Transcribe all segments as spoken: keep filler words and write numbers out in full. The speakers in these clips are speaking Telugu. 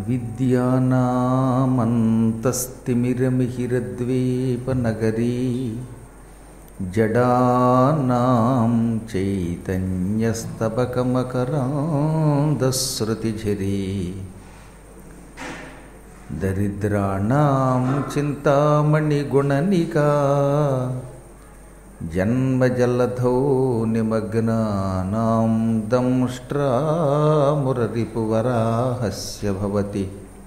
విద్యానామంతస్తిమిరమిహిరద్వీపనగరీ జడానాం చైతన్యస్తబకమకరాంధశ్రుతిఝరీ దరిద్రాణాం చింతామణిగుణనికా జన్మజలధౌ నిమగ్నానాం దంష్ట్రామురరిపువరాహస్య భవతి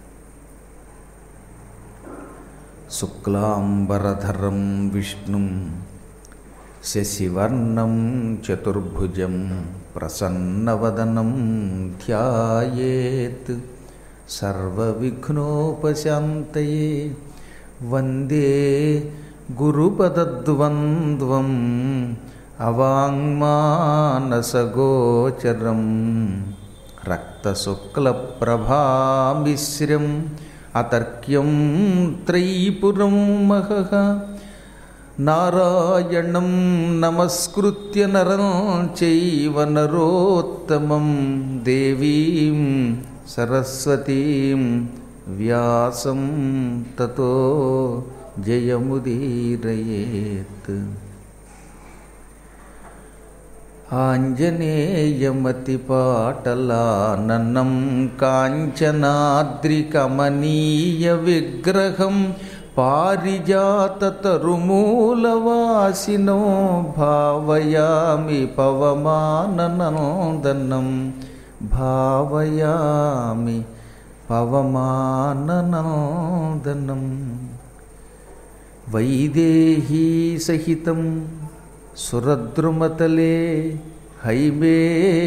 శుక్లాంబరధరం విష్ణుం శశివర్ణం చతుర్భుజం ప్రసన్నవదనం ధ్యాయేత్ సర్వవిఘ్నోపశాంతయే. వందే గురుపదద్వంద్వం అవాంగ్మానసగోచరం రక్తశుక్లప్రభామిశ్రం అతర్క్యం త్రైపురం మహః. నారాయణం నమస్కృత్య నరం చైవ నరోత్తమం దేవీం సరస్వతీం వ్యాసం తతో జయముదీరయేత్. ఆంజనేయమతిపాటలాననం కాంచనాద్రికమనీయ విగ్రహం పారిజాతతరుమూలవాసినో భావయామి పవమాననందనం భావయామి పవమాననందనం. వైదేహీ సహితం సురద్రుమతలే హైమే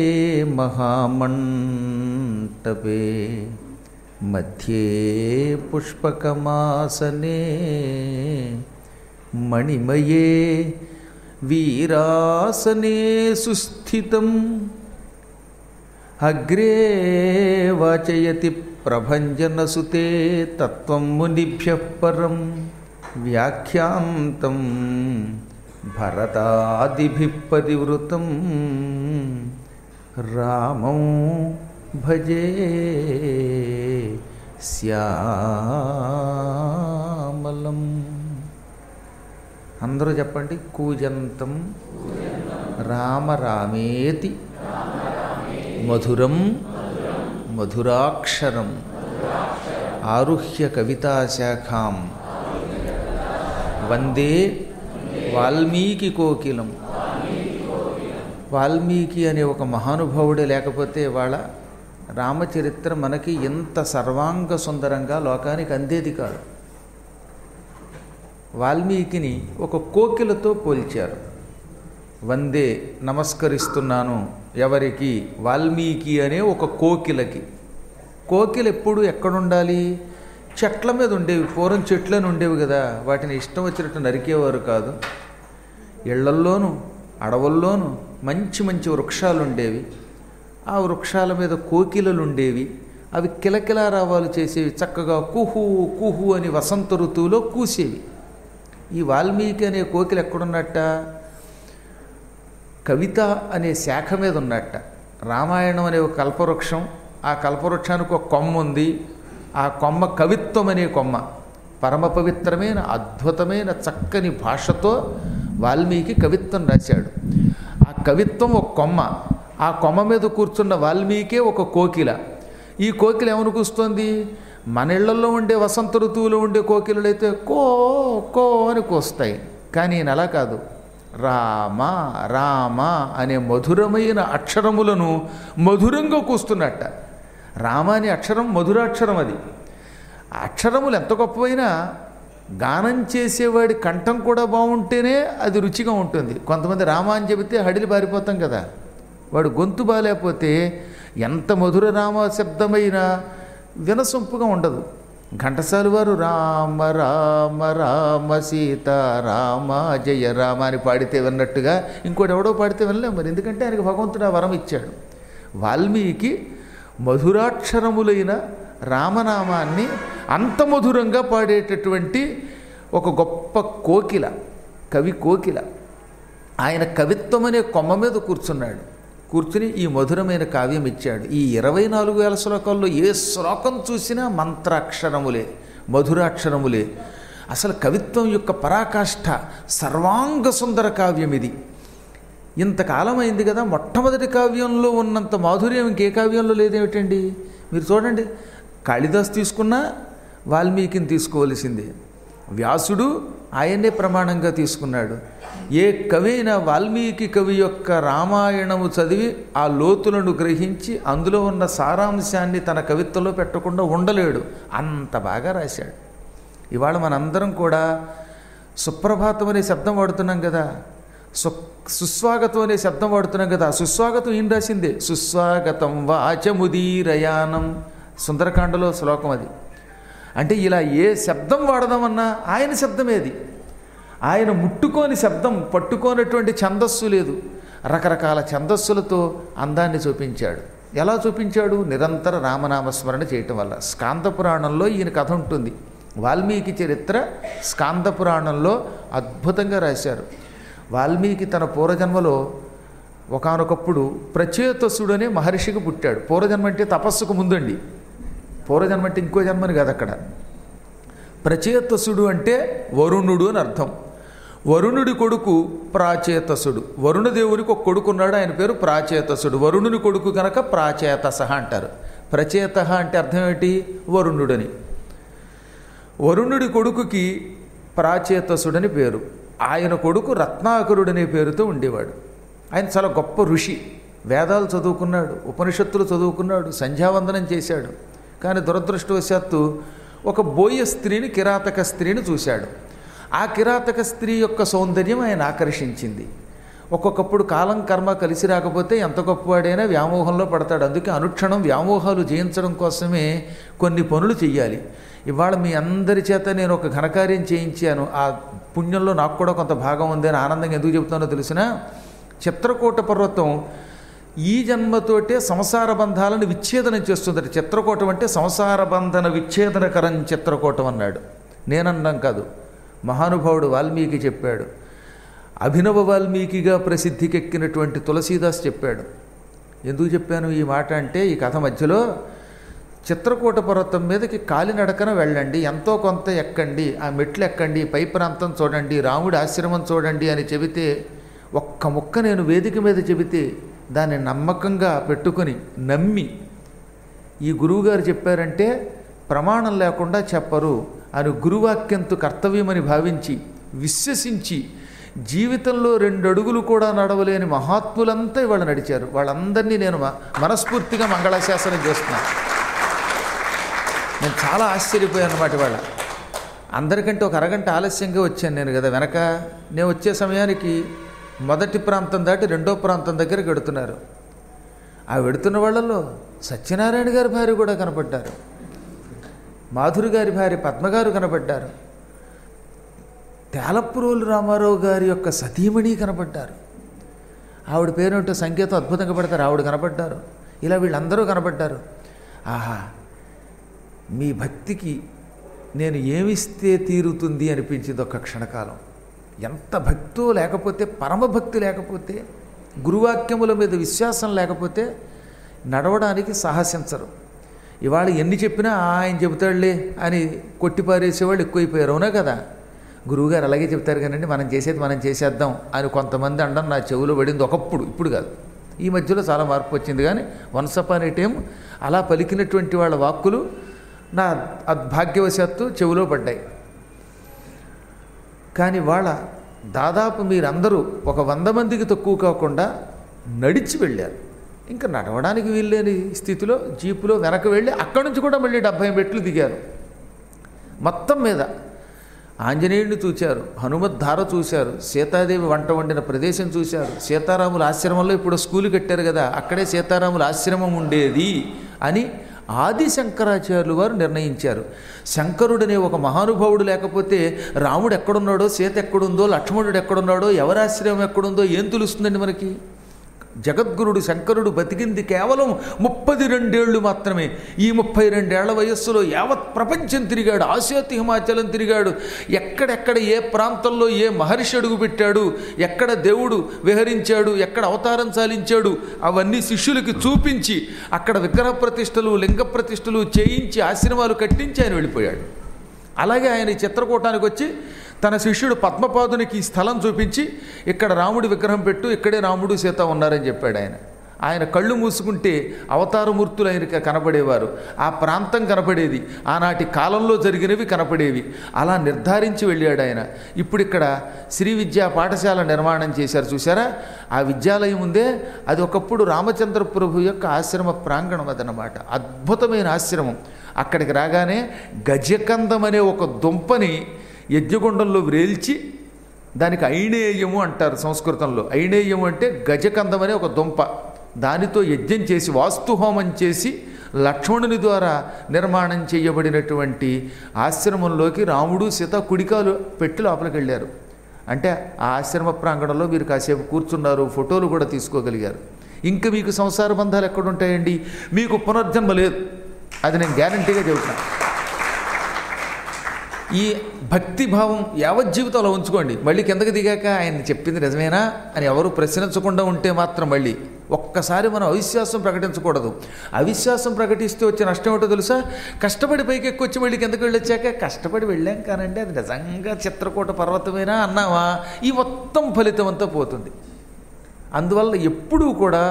మహామంటపే మధ్యే పుష్పకమాసనే మణిమయే వీరాసనే సుస్థితం. అగ్రే వాచయతి ప్రభంజనసుతే తత్వం మునిభ్యః పరం వ్యాఖ్యాంతం భరతాదిభిః పరివృతం రామం భజే శ్యామలం. అందరూ చెప్పండి. కూజంతం రామ రామేతి మధురం మధురాక్షరం ఆరుహ్య కవితాశాఖాం వందే వాల్మీకి కోకిలం. వాల్మీకి అనే ఒక మహానుభావుడే లేకపోతే వాళ్ళ రామచరిత్ర మనకి ఎంత సర్వాంగ సుందరంగా లోకానికి అందేది కాదు. వాల్మీకిని ఒక కోకిలతో పోల్చారు. వందే నమస్కరిస్తున్నాను ఎవరికి? వాల్మీకి అనే ఒక కోకిలకి. కోకిల ఎప్పుడు ఎక్కడుండాలి? చెట్ల మీద ఉండేవి. పూర్వం చెట్లను ఉండేవి కదా, వాటిని ఇష్టం వచ్చినట్టు నరికేవారు కాదు. ఇళ్లల్లోనూ అడవుల్లోనూ మంచి మంచి వృక్షాలు ఉండేవి. ఆ వృక్షాల మీద కోకిలలు ఉండేవి. అవి కిలకిలా రావాలు చేసేవి. చక్కగా కుహు కుహు అని వసంత ఋతువులో కూసేవి. ఈ వాల్మీకి అనే కోకిల ఎక్కడున్నట్ట? కవిత అనే శాఖ మీద ఉన్నట్ట. రామాయణం అనే ఒక కల్పవృక్షం, ఆ కల్పవృక్షానికి ఒక కొమ్మ ఉంది. ఆ కొమ్మ కవిత్వం అనే కొమ్మ. పరమ పవిత్రమైన అద్భుతమైన చక్కని భాషతో వాల్మీకి కవిత్వం రాశాడు. ఆ కవిత్వం ఒక కొమ్మ. ఆ కొమ్మ మీద కూర్చున్న వాల్మీకే ఒక కోకిల. ఈ కోకిల ఏమని కూస్తోంది? మన ఇళ్లలో ఉండే వసంత ఋతువులో ఉండే కోకిలలు అయితే కో కో అని కూస్తాయి. కానీ ఈయన అలా కాదు. రామ రామ అనే మధురమైన అక్షరములను మధురంగా కూస్తున్నట్ట. రామ అనే అక్షరం మధురాక్షరం. అది అక్షరములు ఎంత గొప్పవైనా గానం చేసేవాడి కంఠం కూడా బాగుంటేనే అది రుచిగా ఉంటుంది. కొంతమంది రామ అని చెబితే హడిలి పారిపోతాం కదా. వాడు గొంతు బాలేకపోతే ఎంత మధుర రామ శబ్దమైనా వినసొంపుగా ఉండదు. ఘంటసాల వారు రామ రామ రామ సీత రామ జయ రామ అని పాడితే విన్నట్టుగా ఇంకోటి ఎవడో పాడితే వినలేం మరి. ఎందుకంటే ఆయనకు భగవంతుడు ఆ వరం ఇచ్చాడు. వాల్మీకి మధురాక్షరములైన రామనామాన్ని అంత మధురంగా పాడేటటువంటి ఒక గొప్ప కోకిల, కవి కోకిల. ఆయన కవిత్వం అనే కొమ్మ మీద కూర్చున్నాడు. కూర్చుని ఈ మధురమైన కావ్యం ఇచ్చాడు. ఈ ఇరవై నాలుగు వేల శ్లోకాల్లో ఏ శ్లోకం చూసినా మంత్రాక్షరములే, మధురాక్షరములే. అసలు కవిత్వం యొక్క పరాకాష్ఠ, సర్వాంగ సుందర కావ్యం ఇది. ఇంతకాలం అయింది కదా, మొట్టమొదటి కావ్యంలో ఉన్నంత మాధుర్యం ఇంకే కావ్యంలో లేదేమిటండి? మీరు చూడండి, కాళిదాసు తీసుకున్నా వాల్మీకిని తీసుకోవలసిందే. వ్యాసుడు ఆయన్నే ప్రమాణంగా తీసుకున్నాడు. ఏ కవి అయినా వాల్మీకి కవి యొక్క రామాయణము చదివి ఆ లోతులను గ్రహించి అందులో ఉన్న సారాంశాన్ని తన కవిత్వంలో పెట్టకుండా ఉండలేడు, అంత బాగా రాశాడు. ఇవాళ మనందరం కూడా సుప్రభాతం అనే శబ్దం వాడుతున్నాం కదా, సు సుస్వాగతం అనే శబ్దం వాడుతున్నాం కదా. సుస్వాగతం ఏం రాసిందే, సుస్వాగతం వాచముదీరయానం, సుందరకాండలో శ్లోకం అది. అంటే ఇలా ఏ శబ్దం వాడదామన్నా ఆయన శబ్దమేది. ఆయన ముట్టుకోని శబ్దం, పట్టుకోనటువంటి ఛందస్సు లేదు. రకరకాల ఛందస్సులతో అందాన్ని చూపించాడు. ఎలా చూపించాడు? నిరంతర రామనామస్మరణ చేయటం వల్ల. స్కాంద పురాణంలో ఈయన కథ ఉంటుంది. వాల్మీకి చరిత్ర స్కాంద పురాణంలో అద్భుతంగా రాశారు. వాల్మీకి తన పూర్వజన్మలో ఒకానొకప్పుడు ప్రచేతసుడు అనే మహర్షికి పుట్టాడు. పూర్వజన్మ అంటే తపస్సుకు ముందండి, పూర్వజన్మ అంటే ఇంకో జన్మని కాదు. అక్కడ ప్రచేతసుడు అంటే వరుణుడు అని అర్థం. వరుణుడి కొడుకు ప్రాచేతసుడు. వరుణదేవునికి ఒక కొడుకున్నాడు, ఆయన పేరు ప్రాచేతసుడు. వరుణుని కొడుకు కనుక ప్రాచేతస అంటారు. ప్రచేత అంటే అర్థం ఏంటి? వరుణుడని. వరుణుడి కొడుకుకి ప్రాచేతసుడని పేరు. ఆయన కొడుకు రత్నాకరుడనే పేరుతో ఉండేవాడు. ఆయన చాలా గొప్ప ఋషి, వేదాలు చదువుకున్నాడు, ఉపనిషత్తులు చదువుకున్నాడు, సంధ్యావందనం చేశాడు. కానీ దురదృష్టవశాత్తు ఒక బోయ స్త్రీని, కిరాతక స్త్రీని చూశాడు. ఆ కిరాతక స్త్రీ యొక్క సౌందర్యం ఆయన ఆకర్షించింది. ఒక్కొక్కప్పుడు కాలం కర్మ కలిసి రాకపోతే ఎంత గొప్పవాడైనా వ్యామోహంలో పడతాడు. అందుకే అనుక్షణం వ్యామోహాలు జయించడం కోసమే కొన్ని పనులు చెయ్యాలి. ఇవాళ మీ అందరి చేత నేను ఒక ఘనకార్యం చేయించాను, ఆ పుణ్యంలో నాకు కూడా కొంత భాగం ఉంది అని ఆనందంగా ఎందుకు చెబుతానో తెలిసినా, చిత్రకూట పర్వతం ఈ జన్మతోటే సంసార బంధాలను విచ్ఛేదనం చేస్తుందట. చిత్రకూటం అంటే సంసార బంధన విచ్ఛేదనకరం చిత్రకూటం అన్నాడు. నేనన్నాం కాదు, మహానుభావుడు వాల్మీకి చెప్పాడు. అభినవ వాల్మీకిగా ప్రసిద్ధికెక్కినటువంటి తులసీదాస్ చెప్పాడు. ఎందుకు చెప్పాను ఈ మాట అంటే, ఈ కథ మధ్యలో చిత్రకూట పర్వతం మీదకి కాలినడకన వెళ్ళండి, ఎంతో కొంత ఎక్కండి, ఆ మెట్లు ఎక్కండి, పై ప్రాంతం చూడండి, రాముడి ఆశ్రమం చూడండి అని చెబితే, ఒక్క ముక్క నేను వేదిక మీద చెబితే దాన్ని నమ్మకంగా పెట్టుకొని నమ్మి, ఈ గురువుగారు చెప్పారంటే ప్రమాణం లేకుండా చెప్పరు అని గురువాక్యంతో కర్తవ్యమని భావించి విశ్వసించి జీవితంలో రెండు అడుగులు కూడా నడవలేని మహాత్ములంతా ఇవాళ నడిచారు. వాళ్ళందరినీ నేను మనస్ఫూర్తిగా మంగళాశాసనం చేస్తున్నాను. నేను చాలా ఆశ్చర్యపోయాను అన్నమాట. ఇవాళ అందరికంటే ఒక అరగంట ఆలస్యంగా వచ్చాను నేను కదా. వెనక నేను వచ్చే సమయానికి మొదటి ప్రాంతం దాటి రెండో ప్రాంతం దగ్గరికి వెడుతున్నారు. ఆ వెడుతున్న వాళ్ళల్లో సత్యనారాయణ గారి భార్య కూడా కనపడ్డారు, మాధురి గారి భార్య పద్మగారు కనపడ్డారు, తేలపురోలు రామారావు గారి యొక్క సతీమణి కనపడ్డారు. ఆవిడ పేరుంటే సంకేతం అద్భుతంగా పడతారు, ఆవిడ కనపడ్డారు. ఇలా వీళ్ళందరూ కనపడ్డారు. ఆహా, మీ భక్తికి నేను ఏమిస్తే తీరుతుంది అనిపించింది ఒక్క క్షణకాలం. ఎంత భక్తో లేకపోతే, పరమభక్తి లేకపోతే, గురువాక్యముల మీద విశ్వాసం లేకపోతే నడవడానికి సాహసించరు. ఇవాళ ఎన్ని చెప్పినా ఆయన చెబుతాడులే అని కొట్టిపారేసేవాళ్ళు ఎక్కువైపోయారు, అవునా కదా? గురువుగారు అలాగే చెప్తారు కానండి, మనం చేసేది మనం చేసేద్దాం అని కొంతమంది అండం నా చెవులో పడింది ఒకప్పుడు, ఇప్పుడు కాదు. ఈ మధ్యలో చాలా మార్పు వచ్చింది. కానీ వన్స్ అపాన్ ఏ టైం అలా పలికినటువంటి వాళ్ళ వాక్కులు నా అద్భాగ్యవశాత్తు చెవులో పడ్డాయి. కానీ వాళ్ళ దాదాపు మీరందరూ ఒక వంద మందికి తక్కువ కాకుండా నడిచి వెళ్ళారు. ఇంకా నడవడానికి వీల్లేని స్థితిలో జీపులో వెనక వెళ్ళి అక్కడి నుంచి కూడా మళ్ళీ డెబ్భై మెట్లు దిగారు. మొత్తం మీద ఆంజనేయుడిని చూశారు, హనుమద్ధార చూశారు, సీతాదేవి వంట వండిన ప్రదేశం చూశారు, సీతారాముల ఆశ్రమంలో ఇప్పుడు స్కూలు కట్టారు కదా, అక్కడే సీతారాముల ఆశ్రమం ఉండేది అని ఆది శంకరాచార్యులు వారు నిర్ణయించారు. శంకరుడనే ఒక మహానుభావుడు లేకపోతే రాముడు ఎక్కడున్నాడో, సీత ఎక్కడుందో, లక్ష్మణుడు ఎక్కడున్నాడో, ఎవరాశ్రమం ఎక్కడుందో ఏం తెలుస్తుందండి మనకి? జగద్గురుడు శంకరుడు బతికింది కేవలం ముప్పది రెండేళ్లు మాత్రమే. ఈ ముప్పై రెండేళ్ల వయస్సులో యావత్ ప్రపంచం తిరిగాడు, ఆసియాతి హిమాచలం తిరిగాడు. ఎక్కడెక్కడ ఏ ప్రాంతంలో ఏ మహర్షి అడుగు పెట్టాడు, ఎక్కడ దేవుడు విహరించాడు, ఎక్కడ అవతారం చాలించాడు, అవన్నీ శిష్యులకి చూపించి అక్కడ విగ్రహ ప్రతిష్టలు లింగ ప్రతిష్టలు చేయించి ఆశ్రమాలు కట్టించి ఆయన వెళ్ళిపోయాడు. అలాగే ఆయన ఈ చిత్రకూటానికి వచ్చి తన శిష్యుడు పద్మపాదునికి ఈ స్థలం చూపించి ఇక్కడ రాముడి విగ్రహం పెట్టు, ఇక్కడే రాముడు సీత ఉన్నారని చెప్పాడు. ఆయన ఆయన కళ్ళు మూసుకుంటే అవతారమూర్తులు ఆయనకి కనపడేవారు, ఆ ప్రాంతం కనపడేది, ఆనాటి కాలంలో జరిగినవి కనపడేవి. అలా నిర్ధారించి వెళ్ళాడు ఆయన. ఇప్పుడు ఇక్కడ శ్రీ విద్యా పాఠశాల నిర్మాణం చేశారు చూసారా. ఆ విద్యాలయం ఉందే అది ఒకప్పుడు రామచంద్ర ప్రభు యొక్క ఆశ్రమ ప్రాంగణం అదనమాట. అద్భుతమైన ఆశ్రమం. అక్కడికి రాగానే గజకందం అనే ఒక దుంపని యజ్ఞగుండంలో వ్రేల్చి, దానికి ఐణేయము అంటారు సంస్కృతంలో. ఐణేయము అంటే గజకందం అనే ఒక దుంప, దానితో యజ్ఞం చేసి వాస్తుహోమం చేసి లక్ష్మణుని ద్వారా నిర్మాణం చేయబడినటువంటి ఆశ్రమంలోకి రాముడు సీత కుడికాలు పెట్టి లోపలికి వెళ్ళారు. అంటే ఆ ఆశ్రమ ప్రాంగణంలో మీరు కాసేపు కూర్చున్నారు, ఫోటోలు కూడా తీసుకోగలిగారు. ఇంకా మీకు సంసార బంధాలు ఎక్కడుంటాయండి? మీకు పునర్జన్మ లేదు, అది నేను గ్యారంటీగా చెబుతాను. ఈ భక్తిభావం యావజ్జీవితంలో ఉంచుకోండి. మళ్ళీ కిందకి దిగాక ఆయన చెప్పింది నిజమేనా అని ఎవరు ప్రశ్నించకుండా ఉంటే మాత్రం మళ్ళీ ఒక్కసారి మనం అవిశ్వాసం ప్రకటించకూడదు. అవిశ్వాసం ప్రకటిస్తే వచ్చే నష్టం ఏమిటో తెలుసా? కష్టపడి పైకి ఎక్కువ వచ్చి మళ్ళీ కిందకి వెళ్ళొచ్చాక కష్టపడి వెళ్ళాం కానండి అది నిజంగా చిత్రకూట పర్వతమేనా అన్నావా, ఈ మొత్తం ఫలితం అంతా పోతుంది. అందువల్ల ఎప్పుడూ కూడా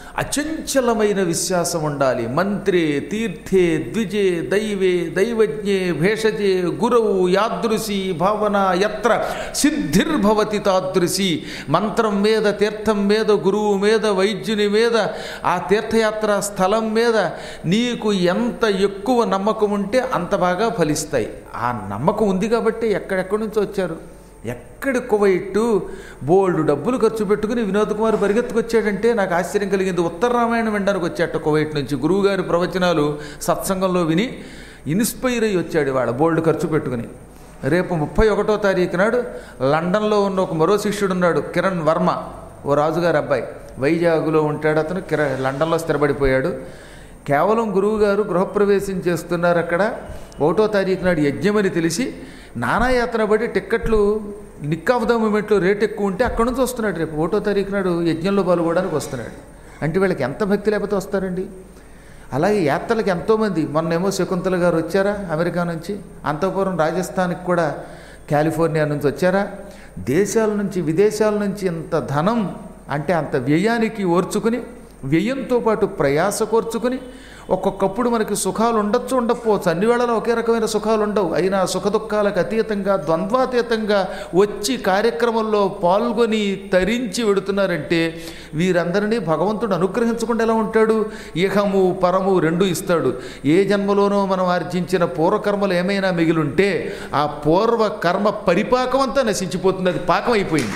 అచంచలమైన విశ్వాసం ఉండాలి. మంత్రే తీర్థే ద్విజే దైవే దైవజ్ఞే భేషజే గురవు యాదృశి భావన యత్ర సిద్ధిర్భవతి తాదృశి. మంత్రం మీద, తీర్థం మీద, గురువు మీద, వైద్యుని మీద, ఆ తీర్థయాత్ర స్థలం మీద నీకు ఎంత ఎక్కువ నమ్మకం ఉంటే అంత బాగా ఫలిస్తాయి. ఆ నమ్మకం ఉంది కాబట్టి ఎక్కడెక్కడి నుంచి వచ్చారు, ఎక్కడి కువైట్టు బోల్డ్ డబ్బులు ఖర్చు పెట్టుకుని వినోద్ కుమార్ పరిగెత్తుకొచ్చాడంటే నాకు ఆశ్చర్యం కలిగింది. ఉత్తర రామాయణం వినడానికి వచ్చాట కువైట్ నుంచి. గురువుగారి ప్రవచనాలు సత్సంగంలో విని ఇన్స్పైర్ అయ్యి వచ్చాడు వాడు బోల్డ్ ఖర్చు పెట్టుకుని. రేపు ముప్పై ఒకటో తారీఖు నాడు లండన్లో ఉన్న ఒక మరో శిష్యుడు ఉన్నాడు, కిరణ్ వర్మ, ఓ రాజుగారి అబ్బాయి, వైజాగ్లో ఉంటాడు అతను. కిర లండన్లో స్థిరపడిపోయాడు. కేవలం గురువుగారు గృహప్రవేశం చేస్తున్నారు అక్కడ. ఒకటో తారీఖు నాడు యజ్ఞమని తెలిసి నానాయాత్ర పడి టిక్కెట్లు నిక్ ఆఫ్ ద మూమెంట్లో రేట్ ఎక్కువ ఉంటే అక్కడి నుంచి వస్తున్నాడు. రేపు ఒకటో తారీఖు నాడు యజ్ఞంలో పాల్గొనడానికి వస్తున్నాడు. అంటే వీళ్ళకి ఎంత భక్తి లేకపోతే వస్తారండి. అలాగే యాత్రలకు ఎంతోమంది, మొన్నేమో శకుంతల గారు వచ్చారా అమెరికా నుంచి, అంతఃపురం రాజస్థాన్కి కూడా కాలిఫోర్నియా నుంచి వచ్చారా. దేశాల నుంచి విదేశాల నుంచి ఇంత ధనం అంటే అంత వ్యయానికి ఓర్చుకుని, వ్యయంతో పాటు ప్రయాస కోర్చుకుని, ఒక్కొక్కప్పుడు మనకి సుఖాలు ఉండొచ్చు ఉండకపోవచ్చు, అన్ని వేళలో ఒకే రకమైన సుఖాలు ఉండవు. అయినా సుఖ దుఃఖాలకు అతీతంగా ద్వంద్వాతీతంగా వచ్చి కార్యక్రమంలో పాల్గొని తరించి వెడుతున్నారంటే వీరందరినీ భగవంతుడు అనుగ్రహించకుండా ఎలా ఉంటాడు? ఇహము పరము రెండు ఇస్తాడు. ఏ జన్మలోనో మనం ఆర్జించిన పూర్వకర్మలు ఏమైనా మిగిలుంటే ఆ పూర్వ కర్మ పరిపాకం అంతా నశించిపోతుంది, అది పాకం అయిపోయింది.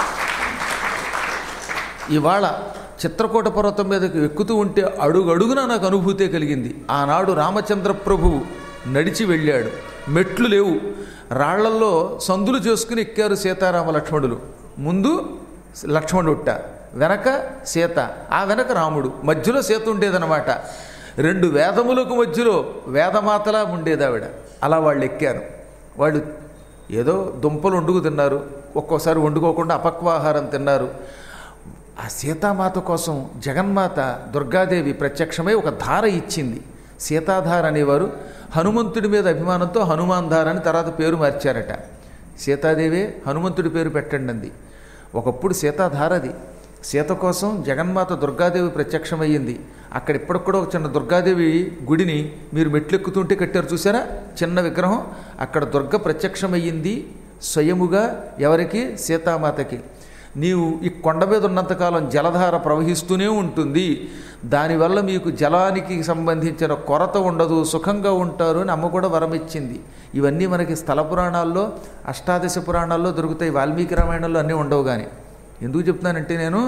ఇవాళ చిత్రకూట పర్వతం మీదకి ఎక్కుతూ ఉంటే అడుగడుగునా నాకు అనుభూతే కలిగింది. ఆనాడు రామచంద్ర ప్రభువు నడిచి వెళ్ళాడు, మెట్లు లేవు, రాళ్లల్లో సందులు చేసుకుని ఎక్కారు సీతారామ లక్ష్మణులు. ముందు లక్ష్మణుట్ట, వెనక సీత, ఆ వెనక రాముడు, మధ్యలో సీత ఉండేదన్నమాట. రెండు వేదములకు మధ్యలో వేదమాతలా ఉండేది ఆవిడ. అలా వాళ్ళు ఎక్కారు. వాళ్ళు ఏదో దుంపలు వండుకు తిన్నారు, ఒక్కోసారి వండుకోకుండా అపక్వాహారం తిన్నారు. ఆ సీతామాత కోసం జగన్మాత దుర్గాదేవి ప్రత్యక్షమై ఒక ధార ఇచ్చింది, సీతాధార అనేవారు. హనుమంతుడి మీద అభిమానంతో హనుమాన్ ధార అని తర్వాత పేరు మార్చారట. సీతాదేవే హనుమంతుడి పేరు పెట్టండి అంది. ఒకప్పుడు సీతాధారది. సీత కోసం జగన్మాత దుర్గాదేవి ప్రత్యక్షమయ్యింది. అక్కడ ఇప్పటికి కూడా ఒక చిన్న దుర్గాదేవి గుడిని మీరు మెట్లెక్కుతుంటే కట్టారు చూసారా, చిన్న విగ్రహం. అక్కడ దుర్గ ప్రత్యక్షమయ్యింది స్వయముగా. ఎవరికి? సీతామాతకి. నీవు ఈ కొండ మీద ఉన్నంతకాలం జలధార ప్రవహిస్తూనే ఉంటుంది, దానివల్ల మీకు జలానికి సంబంధించిన కొరత ఉండదు, సుఖంగా ఉంటారు అని అమ్మ కూడా వరం ఇచ్చింది. ఇవన్నీ మనకి స్థల పురాణాల్లో, అష్టాదశ పురాణాల్లో దొరుకుతాయి. వాల్మీకి రామాయణంలో అన్నీ ఉండవు. కానీ ఎందుకు చెప్తున్నానంటే, నేను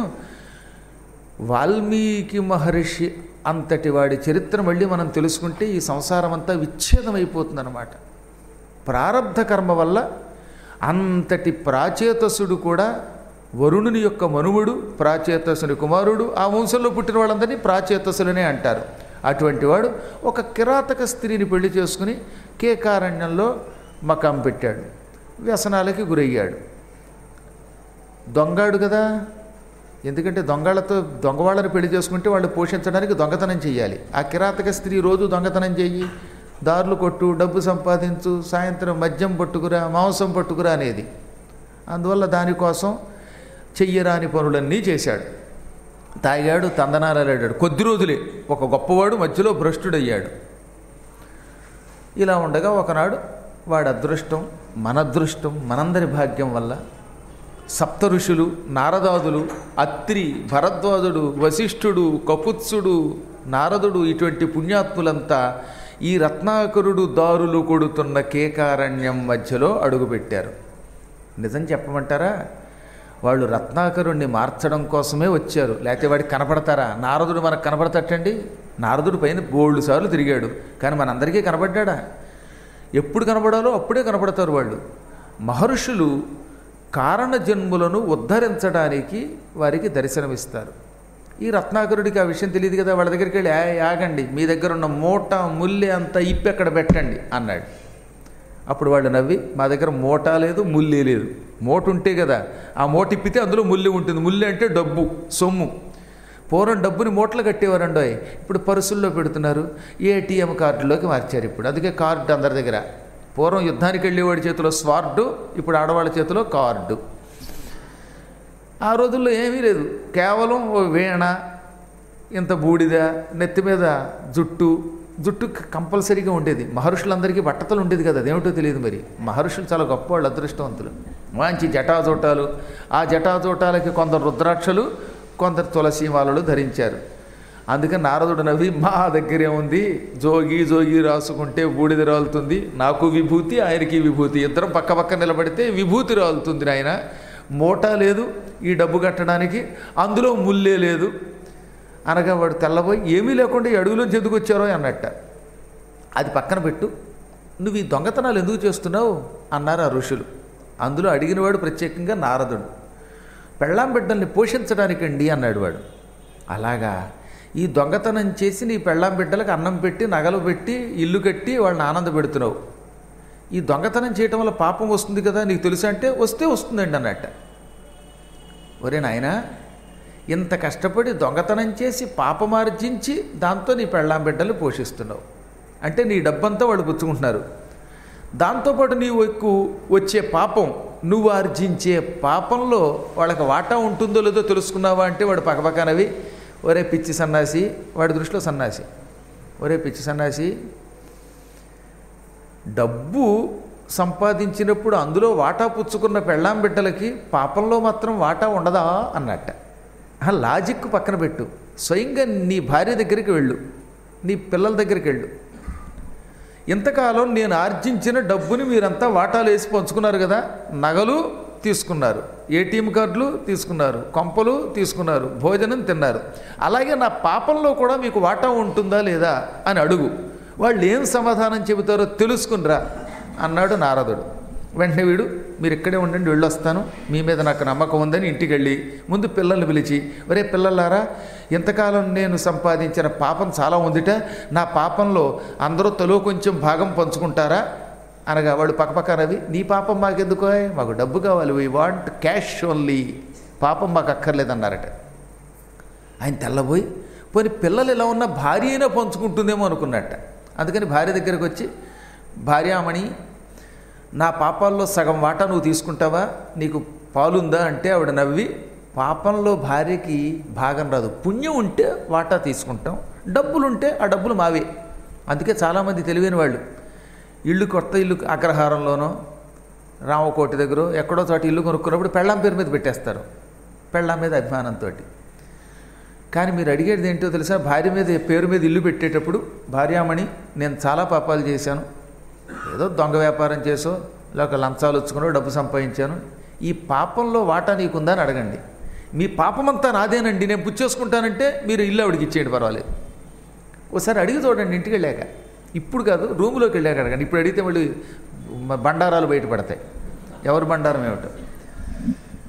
వాల్మీకి మహర్షి అంతటి వాడి చరిత్ర మళ్ళీ మనం తెలుసుకుంటే ఈ సంసారం అంతా విచ్ఛేదమైపోతుంది అన్నమాట. ప్రారబ్ధ కర్మ వల్ల అంతటి ప్రాచేతసుడు కూడా వరుణుని యొక్క మనువుడు ప్రాచేతసుని కుమారుడు. ఆ వంశంలో పుట్టిన వాళ్ళందరినీ ప్రాచేతసులనే అంటారు. అటువంటి వాడు ఒక కిరాతక స్త్రీని పెళ్లి చేసుకుని కేకారణ్యంలో మకాం పెట్టాడు. వ్యసనాలకి గురయ్యాడు. దొంగాడు కదా, ఎందుకంటే దొంగళ్ళతో దొంగవాళ్ళని పెళ్లి చేసుకుంటే వాళ్ళు పోషించడానికి దొంగతనం చేయాలి. ఆ కిరాతక స్త్రీ రోజు దొంగతనం చెయ్యి, దారులు కొట్టు, డబ్బు సంపాదించు, సాయంత్రం మద్యం పట్టుకురా, మాంసం పట్టుకురా అనేది. అందువల్ల దానికోసం చెయ్యరాని పనులన్నీ చేశాడు. తాగాడు, తందనాలాడాడు. కొద్ది రోజులే ఒక గొప్పవాడు మధ్యలో భ్రష్టుడయ్యాడు. ఇలా ఉండగా ఒకనాడు వాడి అదృష్టం, మన అదృష్టం, మనందరి భాగ్యం వల్ల సప్త ఋషులు, నారదాదులు, అత్రి, భరద్వాజుడు, వశిష్ఠుడు, కపుత్సుడు, నారదుడు ఇటువంటి పుణ్యాత్ములంతా ఈ రత్నాకరుడు దారులు కొడుతున్న కేకారణ్యం మధ్యలో అడుగుపెట్టారు. నిజం చెప్పమంటారా, వాళ్ళు రత్నాకరుణ్ణి మార్చడం కోసమే వచ్చారు. లేకపోతే వాడికి కనపడతారా? నారదుడు మనకు కనపడతట్టండి. నారదుడు పైన బోల్డు సార్లు తిరిగాడు, కానీ మనందరికీ కనపడ్డా? ఎప్పుడు కనపడాలో అప్పుడే కనపడతారు వాళ్ళు. మహర్షులు కారణ జన్ములను ఉద్ధరించడానికి వారికి దర్శనమిస్తారు. ఈ రత్నాకరుడికి ఆ విషయం తెలియదు కదా. వాళ్ళ దగ్గరికి వెళ్ళి ఆగండి, మీ దగ్గర ఉన్న మూట ముల్లె అంతా ఇప్పి అక్కడ పెట్టండి అన్నాడు. అప్పుడు వాళ్ళు నవ్వి, మా దగ్గర మూట లేదు, ముల్లె లేదు. మూట ఉంటే కదా, ఆ మూట ఇప్పితే అందులో ముల్లె ఉంటుంది. ముల్లె అంటే డబ్బు, సొమ్ము. పూర్వం డబ్బుని మూటలు కట్టేవారండో, ఇప్పుడు పర్సుల్లో పెడుతున్నారు, ఏటీఎం కార్డులోకి మార్చారు ఇప్పుడు. అందుకే కార్డు అందరి దగ్గర. పూర్వం యుద్ధానికి వెళ్ళేవాడి చేతిలో స్వార్డు, ఇప్పుడు ఆడవాళ్ళ చేతిలో కార్డు. ఆ రోజుల్లో ఏమీ లేదు, కేవలం ఓ వీణ, ఇంత బూడిద, నెత్తి మీద జుట్టు జుట్టు కంపల్సరీగా ఉండేది. మహర్షులందరికీ బట్టతలు ఉండేది కదా, అదేమిటో తెలియదు. మరి మహర్షులు చాలా గొప్పవాళ్ళు, అదృష్టవంతులు. మంచి జటాజోటాలు. ఆ జటాజోటాలకి కొందరు రుద్రాక్షలు, కొందరు తులసీమాలలు ధరించారు. అందుకని నారదుడు నవ్వి, మా దగ్గరే ఉంది, జోగి జోగి రాసుకుంటే బూడిద రాలుతుంది, నాకు విభూతి, ఆయనకి విభూతి, ఇద్దరం పక్క పక్క నిలబడితే విభూతి రాలుతుంది నాయన. మూట లేదు ఈ డబ్బు కట్టడానికి, అందులో ముల్లే లేదు అనగా వాడు తెల్లబోయి, ఏమీ లేకుండా ఈ అడుగులోంచి ఎందుకు వచ్చారో అన్నట్ట. అది పక్కన పెట్టు, నువ్వు ఈ దొంగతనాలు ఎందుకు చేస్తున్నావు అన్నారు ఆ ఋషులు. అందులో అడిగినవాడు ప్రత్యేకంగా నారదుడు. పెళ్ళాం బిడ్డల్ని పోషించడానికండి అన్నాడు వాడు. అలాగా, ఈ దొంగతనం చేసి నీ పెళ్ళాం బిడ్డలకు అన్నం పెట్టి, నగలు పెట్టి, ఇల్లు కట్టి వాళ్ళని ఆనంద పెడుతున్నావు. ఈ దొంగతనం చేయటం వల్ల పాపం వస్తుంది కదా, నీకు తెలుసా అంటే, వస్తే వస్తుందండి అన్నట్ట. ఒరే నాయనా, ఇంత కష్టపడి దొంగతనం చేసి పాపమార్జించి దాంతో నీ పెళ్ళాం బిడ్డలు పోషిస్తున్నావు అంటే నీ డబ్బంతా వాళ్ళు పుచ్చుకుంటున్నారు. దాంతోపాటు నీవు ఎక్కువ వచ్చే పాపం, నువ్వు ఆర్జించే పాపంలో వాళ్ళకి వాటా ఉంటుందో లేదో తెలుసుకున్నావా అంటే వాడు పక్కపక్కనవి, ఒరే పిచ్చి సన్నాసి, వాడి దృష్టిలో సన్నాసి, ఒరే పిచ్చి సన్నాసి, డబ్బు సంపాదించినప్పుడు అందులో వాటా పుచ్చుకున్న పెళ్ళాం బిడ్డలకి పాపంలో మాత్రం వాటా ఉండదా అన్నట్ట. ఆ లాజిక్ పక్కన పెట్టు, స్వయంగా నీ భార్య దగ్గరికి వెళ్ళు, నీ పిల్లల దగ్గరికి వెళ్ళు. ఇంతకాలం నేను ఆర్జించిన డబ్బుని మీరంతా వాటాలు వేసి పంచుకున్నారు కదా, నగలు తీసుకున్నారు, ఏటీఎం కార్డులు తీసుకున్నారు, కొంపలు తీసుకున్నారు, భోజనం తిన్నారు. అలాగే నా పాపంలో కూడా మీకు వాటా ఉంటుందా లేదా అని అడుగు. వాళ్ళు ఏం సమాధానం చెబుతారో తెలుసుకునిరా అన్నాడు నారదుడు. వెంటనే వీడు, మీరు ఇక్కడే ఉండండి, వెళ్ళొస్తాను, మీ మీద నాకు నమ్మకం ఉందని ఇంటికి వెళ్ళి ముందు పిల్లల్ని పిలిచి, ఒరే పిల్లలారా, ఇంతకాలం నేను సంపాదించిన పాపం చాలా ఉందిట, నా పాపంలో అందరూ తలో కొంచెం భాగం పంచుకుంటారా అనగా వాడు పక్కపక్క రవి, నీ పాపం మాకెందుకో, మాకు డబ్బు కావాలి, వీ వాంట్ క్యాష్ ఓన్లీ, పాపం మాకు అక్కర్లేదన్నారట. ఆయన తెల్లబోయి, పోనీ పిల్లలు ఎలా ఉన్నా భార్య అయినా పంచుకుంటుందేమో అనుకున్నట్ట. అందుకని భార్య దగ్గరికి వచ్చి, భార్యామణి, నా పాపాల్లో సగం వాటా నువ్వు తీసుకుంటావా, నీకు పాలుందా అంటే ఆవిడ నవ్వి, పాపంలో భార్యకి భాగం రాదు, పుణ్యం ఉంటే వాటా తీసుకుంటాం, డబ్బులుంటే ఆ డబ్బులు మావే. అందుకే చాలామంది తెలివైన వాళ్ళు ఇల్లు, కొత్త ఇల్లు అగ్రహారంలోనో రామకోటి దగ్గర ఎక్కడో చోట ఇల్లు కొనుక్కున్నప్పుడు పెళ్ళాం పేరు మీద పెట్టేస్తారు, పెళ్ళాం మీద అభిమానంతో. కానీ మీరు అడిగేది ఏంటో తెలుసా, భార్య మీద పేరు మీద ఇల్లు పెట్టేటప్పుడు, భార్యామణి, నేను చాలా పాపాలు చేశాను, ఏదో దొంగ వ్యాపారం చేసో లేక లంచాలు వచ్చుకునో డబ్బు సంపాదించాను, ఈ పాపంలో వాటా నీకుందా అని అడగండి. మీ పాపమంతా నాదేనండి, నేను పుచ్చేసుకుంటానంటే మీరు ఇల్లు ఆవిడికి ఇచ్చేయండి, పర్వాలేదు. ఒకసారి అడిగి చూడండి ఇంటికి వెళ్ళాక, ఇప్పుడు కాదు రూములోకి వెళ్ళాక అడగండి. ఇప్పుడు అడిగితే మళ్ళీ బండారాలు బయటపడతాయి, ఎవరి బండారం ఏమిటో.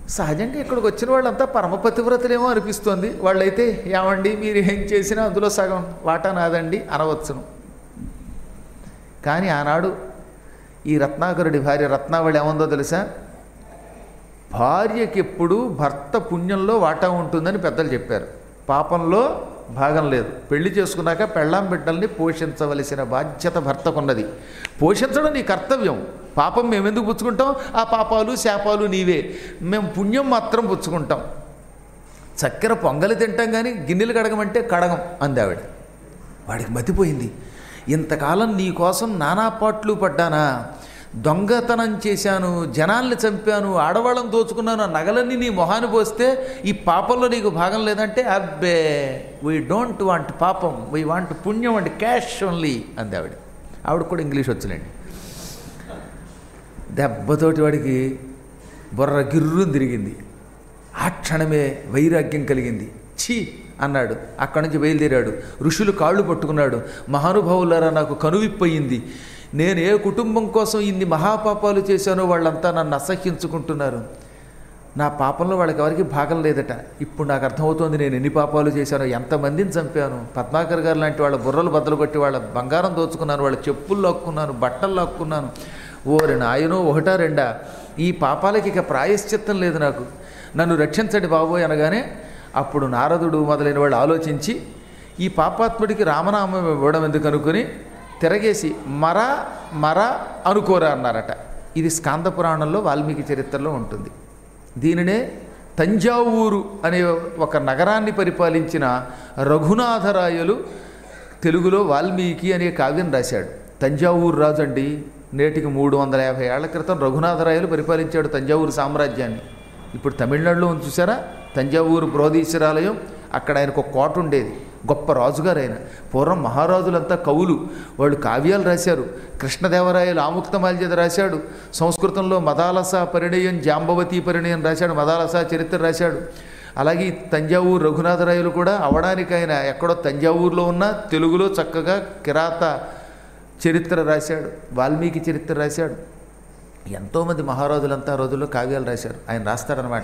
సహజంగా ఇక్కడికి వచ్చిన వాళ్ళంతా పరమపతివ్రతలేమో అనిపిస్తోంది. వాళ్ళైతే ఏమండి మీరు ఏం చేసినా అందులో సగం వాటా నాదండి అనవచ్చును. కానీ ఆనాడు ఈ రత్నాకరుడి భార్య రత్నావళి ఏముందో తెలుసా? భార్యకి ఎప్పుడు భర్త పుణ్యంలో వాటా ఉంటుందని పెద్దలు చెప్పారు. పాపంలో భాగం లేదు. పెళ్లి చేసుకున్నాక పెళ్ళాం బిడ్డల్ని పోషించవలసిన బాధ్యత భర్తకున్నది. పోషించడం నీ కర్తవ్యం. పాపం మేమెందుకు పుచ్చుకుంటాం? ఆ పాపాలు శాపాలు నీవే. మేము పుణ్యం మాత్రం పుచ్చుకుంటాం. చక్కెర పొంగలి తింటాం కానీ గిన్నెలు కడగమంటే కడగం అంది ఆవిడ. వాడికి మతిపోయింది. ఇంతకాలం నీ కోసం నానా పాట్లు పడ్డానా, దొంగతనం చేశాను, జనాల్ని చంపాను, ఆడవాళ్ళని దోచుకున్నాను, ఆ నగలన్నీ నీ మొహాన్ని పోస్తే ఈ పాపంలో నీకు భాగం లేదంటే అబ్బే వీ డోంట్ వాంట్ పాపం, వీ వాంట్ పుణ్యం అండ్ క్యాష్ ఓన్లీ అంది ఆవిడ. ఆవిడ కూడా ఇంగ్లీష్ వచ్చులేండి. దెబ్బతోటి వాడికి బుర్ర గిర్రుని తిరిగింది. ఆ క్షణమే వైరాగ్యం కలిగింది. ఛీ అన్నాడు. అక్కడి నుంచి బయలుదేరాడు. ఋషులు కాళ్ళు పట్టుకున్నాడు. మహానుభావులారా నాకు కనువిప్పయింది. నేను ఏ కుటుంబం కోసం ఇన్ని మహాపాపాలు చేశానో వాళ్ళంతా నన్ను అసహ్యించుకుంటున్నారు. నా పాపంలో వాళ్ళకి ఎవరికి భాగం లేదట. ఇప్పుడు నాకు అర్థమవుతోంది నేను ఎన్ని పాపాలు చేశానో, ఎంతమందిని చంపాను. పద్మాకర్ గారు లాంటి వాళ్ళ బుర్రలు బద్దలు కొట్టి వాళ్ళ బంగారం దోచుకున్నాను, వాళ్ళ చెప్పులు లాక్కున్నాను, బట్టలు లాక్కున్నాను. ఓరి నాయనో ఒకటా రెండా, ఈ పాపాలకి ఇక ప్రాయశ్చిత్తం లేదు నాకు, నన్ను రక్షించండి బాబోయ్ అనగానే అప్పుడు నారదుడు మొదలైన వాళ్ళు ఆలోచించి ఈ పాపాత్ముడికి రామనామం ఇవ్వడం ఎందుకు అనుకుని తిరగేసి మర మర అనుకోరా అన్నారట. ఇది స్కాంద పురాణంలో వాల్మీకి చరిత్రలో ఉంటుంది. దీనినే తంజావూరు అనే ఒక నగరాన్ని పరిపాలించిన రఘునాథరాయలు తెలుగులో వాల్మీకి అనే కావ్యం రాశాడు. తంజావూరు రాజు అండి. నేటికి మూడు వందల యాభై ఏళ్ల క్రితం రఘునాథరాయలు పరిపాలించాడు తంజావూరు సామ్రాజ్యాన్ని. ఇప్పుడు తమిళనాడులో ఉంది చూసారా తంజావూరు బృహదీశ్వరాలయం, అక్కడ ఆయనకు ఒక కోట ఉండేది. గొప్ప రాజుగారు ఆయన. పూర్వం మహారాజులంతా కవులు, వాళ్ళు కావ్యాలు రాశారు. కృష్ణదేవరాయలు ఆముక్తమాల్యద రాశాడు. సంస్కృతంలో మదాలస పరిణయం, జాంబవతి పరిణయం రాశాడు. మదాలస చరిత్ర రాశాడు. అలాగే తంజావూరు రఘునాథరాయలు కూడా అవడానికి ఆయన ఎక్కడో తంజావూరులో ఉన్న తెలుగులో చక్కగా కిరాత చరిత్ర రాశాడు, వాల్మీకి చరిత్ర రాశాడు. ఎంతోమంది మహారాజులంతా రోజుల్లో కావ్యాలు రాశారు. ఆయన రాస్తాడనమాట.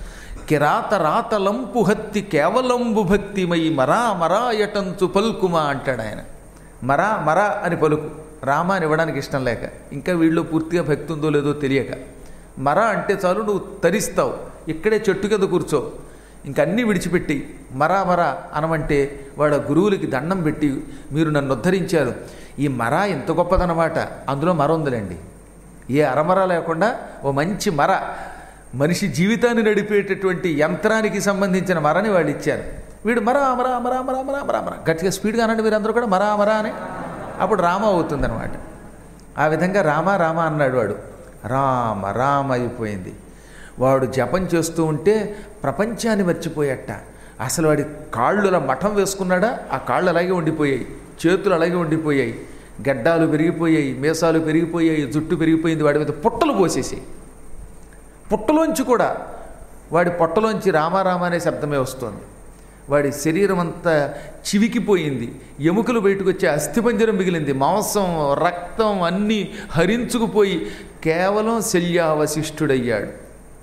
కిరాత రాతలంపు హత్తి కేవలంబు భక్తిమై మరా మరాయటంచు పలుకుమా అంటాడు ఆయన. మరా మరా అని పలుకు, రామ అని ఇవ్వడానికి ఇష్టం లేక, ఇంకా వీళ్ళు పూర్తిగా భక్తి ఉందో లేదో తెలియక. మరా అంటే చాలు నువ్వు తరిస్తావు, ఇక్కడే చెట్టు కింద కూర్చో, ఇంకన్నీ విడిచిపెట్టి మరా మరా అనమంటే వాడు గురువులకి దండం పెట్టి మీరు నన్ను ఉద్ధరించారు. ఈ మరా ఎంత గొప్పదనమాట. అందులో మర ఉందిలేండి. ఏ అరమర లేకుండా ఓ మంచి మర, మనిషి జీవితాన్ని నడిపేటటువంటి యంత్రానికి సంబంధించిన మరని వాళ్ళు ఇచ్చారు. వీడు మరా మరా మరా మరా మరా మరా మరా గట్టిగా స్పీడ్గా అనండి మీరు అందరూ కూడా మరా మరా అని. అప్పుడు రామ అవుతుందన్నమాట. ఆ విధంగా రామ రామ అన్నాడు వాడు. రామ రామ అయిపోయింది. వాడు జపం చేస్తూ ఉంటే ప్రపంచాన్ని మర్చిపోయట. అసలు వాడి కాళ్ళు అలా మఠం వేసుకున్నాడా, ఆ కాళ్ళు అలాగే ఉండిపోయాయి, చేతులు అలాగే ఉండిపోయాయి, గడ్డాలు పెరిగిపోయాయి, మీసాలు పెరిగిపోయాయి, జుట్టు పెరిగిపోయింది. వాడి మీద పుట్టలు పోసేసాయి. పుట్టలోంచి కూడా వాడి పొట్టలోంచి రామారామ అనే శబ్దమే వస్తుంది. వాడి శరీరం అంతా చివికిపోయింది, ఎముకలు బయటకు వచ్చే అస్థిపంజరం మిగిలింది, మాంసం రక్తం అన్నీ హరించుకుపోయి కేవలం శల్యావశిష్ఠుడయ్యాడు.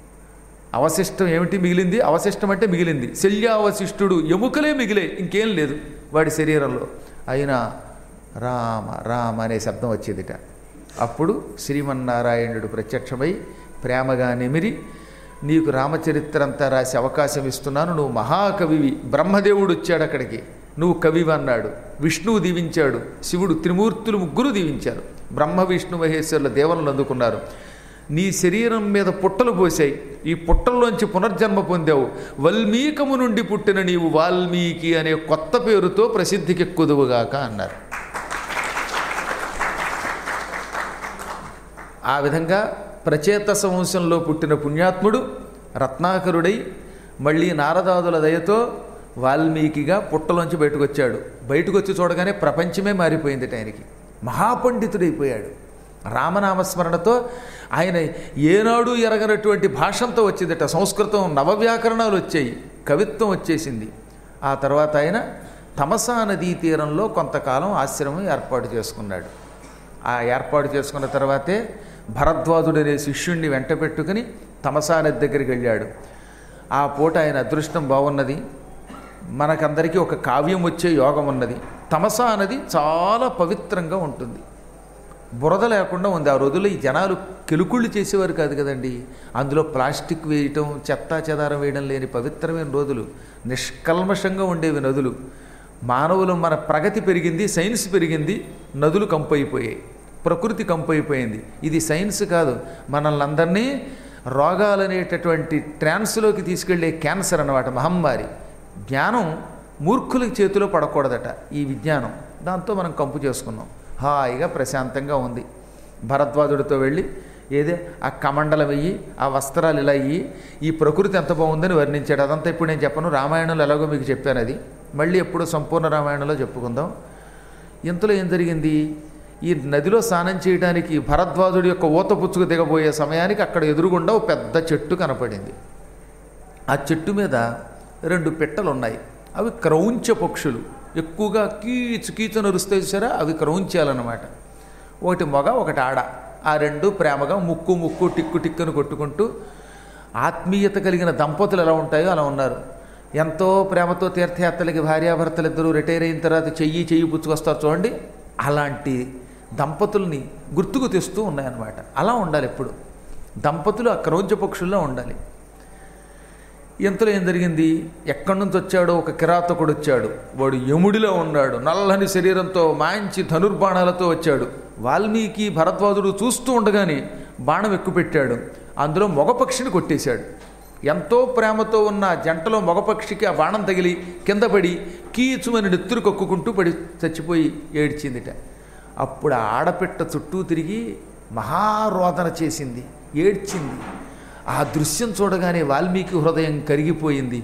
అవశిష్టం ఏమిటి మిగిలింది? అవశిష్టం అంటే మిగిలింది. శల్యావశిష్ఠుడు, ఎముకలే మిగిలే, ఇంకేం లేదు వాడి శరీరంలో. అయినా రామ రామ అనే శబ్దం వచ్చేదిట. అప్పుడు శ్రీమన్నారాయణుడు ప్రత్యక్షమై ప్రేమగా నిమిరి, నీకు రామచరిత్ర అంతా రాసి అవకాశం ఇస్తున్నాను, నువ్వు మహాకవివి. బ్రహ్మదేవుడు వచ్చాడు అక్కడికి, నువ్వు కవివి అన్నాడు. విష్ణువు దీవించాడు, శివుడు, త్రిమూర్తులు ముగ్గురు దీవించారు. బ్రహ్మ విష్ణు మహేశ్వరుల దేవలను అందుకున్నారు. నీ శరీరం మీద పుట్టలు పోసాయి, ఈ పుట్టల్లోంచి పునర్జన్మ పొందావు. వల్మీకము నుండి పుట్టిన నీవు వాల్మీకి అనే కొత్త పేరుతో ప్రసిద్ధికెక్కుదువుగాక అన్నారు. ఆ విధంగా ప్రచేతస వంశంలో పుట్టిన పుణ్యాత్ముడు రత్నాకరుడై మళ్ళీ నారదాదుల దయతో వాల్మీకిగా పుట్టలోంచి బయటకు వచ్చాడు. బయటకు వచ్చి చూడగానే ప్రపంచమే మారిపోయింది. ఆయనకి మహాపండితుడైపోయాడు. రామనామస్మరణతో ఆయన ఏనాడు ఎరగనటువంటి భాషంతో వచ్చిందట. సంస్కృతం నవవ్యాకరణాలు వచ్చాయి, కవిత్వం వచ్చేసింది. ఆ తర్వాత ఆయన తమసా నదీ తీరంలో కొంతకాలం ఆశ్రమం ఏర్పాటు చేసుకున్నాడు. ఆ ఏర్పాటు చేసుకున్న తర్వాతే భరద్వాజుడనే శిష్యుణ్ణి వెంట పెట్టుకుని తమసా నది దగ్గరికి వెళ్ళాడు. ఆ పూట ఆయన అదృష్టం బాగున్నది. మనకందరికీ ఒక కావ్యం వచ్చే యోగం ఉన్నది. తమసా నది చాలా పవిత్రంగా ఉంటుంది, బురద లేకుండా ఉంది. ఆ రోజుల్లో ఈ జనాలు కెలుకుళ్ళు చేసేవారు కాదు కదండి. అందులో ప్లాస్టిక్ వేయటం, చెత్తా చెదారం వేయడం లేని పవిత్రమైన రోజులు, నిష్కల్మషంగా ఉండేవి నదులు. మానవులు మన ప్రగతి పెరిగింది, సైన్స్ పెరిగింది, నదులు కంపైపోయాయి, ప్రకృతి కంపైపోయింది. ఇది సైన్స్ కాదు, మనల్ని అందరినీ రోగాలనేటటువంటి ట్రాన్స్లోకి తీసుకెళ్లే క్యాన్సర్ అన్నమాట, మహమ్మారి. జ్ఞానం మూర్ఖుల చేతిలో పడకూడదట ఈ విజ్ఞానం. దాంతో మనం కంపు చేసుకున్నాం. హాయిగా ప్రశాంతంగా ఉంది. భరద్వాజుడితో వెళ్ళి ఏదే ఆ కమండలం వెయ్యి, ఆ వస్త్రాలు ఇలా అయ్యి, ఈ ప్రకృతి ఎంత బాగుందని వర్ణించాడు. అదంతా ఇప్పుడు నేను చెప్పను, రామాయణంలో ఎలాగో మీకు చెప్పాను. అది మళ్ళీ ఎప్పుడు సంపూర్ణ రామాయణంలో చెప్పుకుందాం. ఇంతలో ఏం జరిగింది, ఈ నదిలో స్నానం చేయడానికి భరద్వాజుడి యొక్క ఊత పుచ్చుకు దిగబోయే సమయానికి అక్కడ ఎదురుగుండా ఒక పెద్ద చెట్టు కనపడింది. ఆ చెట్టు మీద రెండు పిట్టలు ఉన్నాయి. అవి క్రౌంచ పక్షులు, ఎక్కువగా కీచు కీచు నరుస్తాయి చూసారా, అవి క్రౌంచాలన్నమాట. ఒకటి మగ ఒకటి ఆడ. ఆ రెండు ప్రేమగా ముక్కు ముక్కు టిక్కు టిక్కును కొట్టుకుంటూ ఆత్మీయత కలిగిన దంపతులు ఎలా ఉంటాయో అలా ఉన్నారు. ఎంతో ప్రేమతో తీర్థయాత్రలకి భార్యాభర్తలు ఇద్దరు రిటైర్ అయిన తర్వాత చెయ్యి చెయ్యి పుచ్చుకొస్తారు చూడండి, అలాంటి దంపతుల్ని గుర్తుకు తెస్తూ ఉన్నాయన్నమాట. అలా ఉండాలి ఎప్పుడు దంపతులు ఆ క్రౌంచ పక్షుల్లో ఉండాలి. ఇంతలో ఏం జరిగింది, ఎక్కడి నుంచి వచ్చాడో ఒక కిరాతకుడు వచ్చాడు. వాడు యముడిలో ఉన్నాడు, నల్లని శరీరంతో మంచి ధనుర్బాణాలతో వచ్చాడు. వాల్మీకి భరద్వాజుడు చూస్తూ ఉండగానే బాణం ఎక్కుపెట్టాడు, అందులో మగపక్షిని కొట్టేశాడు. ఎంతో ప్రేమతో ఉన్న జంటలో మగపక్షికి ఆ బాణం తగిలి కింద పడి కీచుమని నెత్తురు కొక్కుకుంటూ పడి చచ్చిపోయి ఏడ్చిందిట. అప్పుడు ఆ ఆడపిట్ట చుట్టూ తిరిగి మహారోదన చేసింది, ఏడ్చింది. ఆ దృశ్యం చూడగానే వాల్మీకి హృదయం కరిగిపోయింది.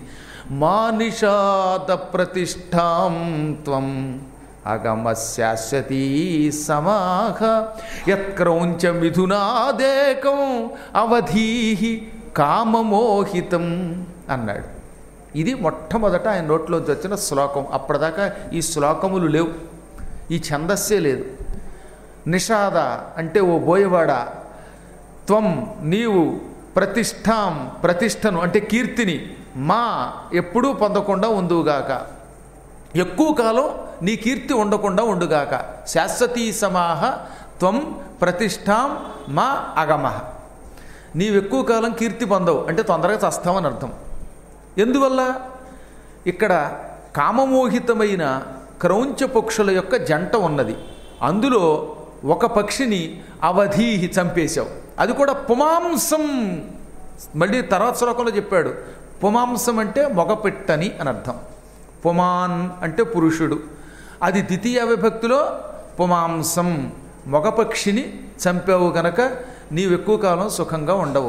మానిషాద ప్రతిష్టాం త్వం అగమ శాశ్వతీ సమాహ యత్క్రౌంచ మిథునాదేకం అవధీహి కామమోహితం అన్నాడు. ఇది మొట్టమొదట ఆయన నోట్లోంచి వచ్చిన శ్లోకం. అప్పటిదాకా ఈ శ్లోకములు లేవు, ఈ ఛందస్సే లేదు. నిషాద అంటే ఓ బోయవాడా, త్వం నీవు, ప్రతిష్టాం ప్రతిష్టను అంటే కీర్తిని, మా ఎప్పుడూ పొందకుండా ఉందువుగాక, ఎక్కువ కాలం నీ కీర్తి ఉండకుండా ఉండుగాక. శాశ్వతీ సమాహ త్వం ప్రతిష్టాం మా అగమః, నీవు ఎక్కువ కాలం కీర్తి పొందవు అంటే తొందరగా చస్తావని అర్థం. ఎందువల్ల, ఇక్కడ కామమోహితమైన క్రౌంచ పక్షుల యొక్క జంట ఉన్నది. అందులో ఒక పక్షిని అవధీహి చంపేశావు, అది కూడా పుమాంసం. మళ్ళీ తర్వాత శ్లోకంలో చెప్పాడు, పుమాంసం అంటే మొగపెట్టని అని అర్థం. పుమాన్ అంటే పురుషుడు, అది ద్వితీయ విభక్తిలో పుమాంసం, మొగపక్షిని చంపావు గనక నీవు ఎక్కువ కాలం సుఖంగా ఉండవు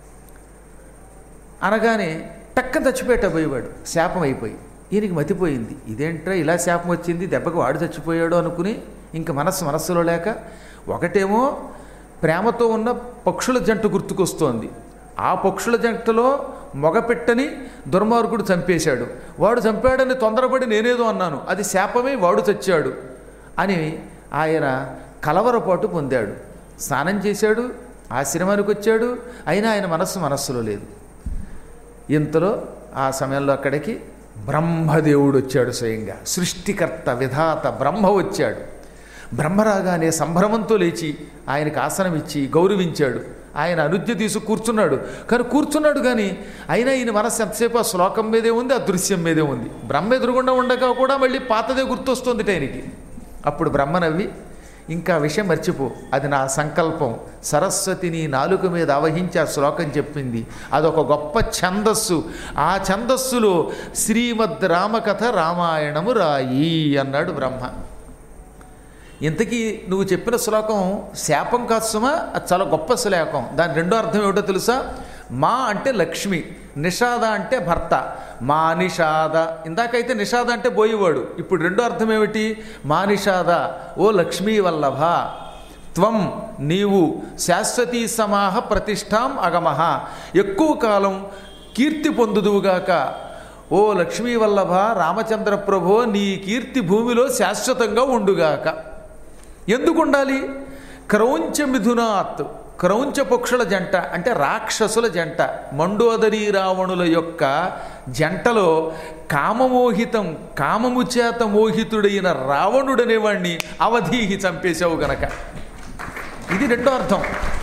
అనగానే టక్క చచ్చిపోయేట పోయేవాడు, శాపం అయిపోయి. ఈయనకి మతిపోయింది, ఇదేంట్రా ఇలా శాపం వచ్చింది, దెబ్బకు వాడు చచ్చిపోయాడు అనుకుని ఇంక మనస్సు మనస్సులో లేక, ఒకటేమో ప్రేమతో ఉన్న పక్షుల జంట గుర్తుకొస్తోంది. ఆ పక్షుల జంటలో మొగపెట్టని దుర్మార్గుడు చంపేశాడు, వాడు చంపాడని తొందరపడి నేనేదో అన్నాను, అది శాపమే, వాడు చచ్చాడు అని ఆయన కలవరపాటు పొందాడు. స్నానం చేశాడు, ఆశ్రమానికి వచ్చాడు, అయినా ఆయన మనస్సు మనస్సులో లేదు. ఇంతలో ఆ సమయంలో అక్కడికి బ్రహ్మదేవుడు వచ్చాడు, స్వయంగా సృష్టికర్త విధాత బ్రహ్మ వచ్చాడు. బ్రహ్మరాగానే సంభ్రమంతో లేచి ఆయనకు ఆసనం ఇచ్చి గౌరవించాడు. ఆయన అనుజ్ఞ తీసు కూర్చున్నాడు. కానీ కూర్చున్నాడు కానీ అయినా ఈయన మనస్సు ఎంతసేపు ఆ శ్లోకం మీదే ఉంది, ఆ దృశ్యం మీదే ఉంది. బ్రహ్మ ఎదురుగుండా ఉండగా కూడా మళ్ళీ పాతదే గుర్తొస్తుంది ఆయనకి. అప్పుడు బ్రహ్మ నవ్వి, ఇంకా విషయం మర్చిపో, అది నా సంకల్పం, సరస్వతిని నాలుక మీద ఆవహించి ఆ శ్లోకం చెప్పింది, అదొక గొప్ప ఛందస్సు, ఆ ఛందస్సులో శ్రీమద్ రామకథ రామాయణము రాయి అన్నాడు బ్రహ్మ. ఇంతకీ నువ్వు చెప్పిన శ్లోకం శాపం కాదు సుమా, అది చాలా గొప్ప శ్లోకం. దాని రెండో అర్థం ఏమిటో తెలుసా? మా అంటే లక్ష్మి, నిషాద అంటే భర్త. మా నిషాద, ఇందాకైతే నిషాద అంటే బోయేవాడు, ఇప్పుడు రెండో అర్థం ఏమిటి? మా నిషాద, ఓ లక్ష్మీ వల్లభ, త్వం నీవు, శాశ్వతీ సమాహ ప్రతిష్టాం అగమః ఎక్కువ కాలం కీర్తి పొందుదువుగాక. ఓ లక్ష్మీ వల్లభ రామచంద్ర ప్రభో, నీ కీర్తి భూమిలో శాశ్వతంగా ఉండుగాక. ఎందుకు ఉండాలి? క్రౌంచ మిథునాత్, క్రౌంచ పక్షుల జంట అంటే రాక్షసుల జంట, మండోదరీ రావణుల యొక్క జంటలో కామమోహితం కామము చేత మోహితుడైన రావణుడనేవాణ్ణి అవధీహి చంపేశావు గనక. ఇది రెండో అర్థం.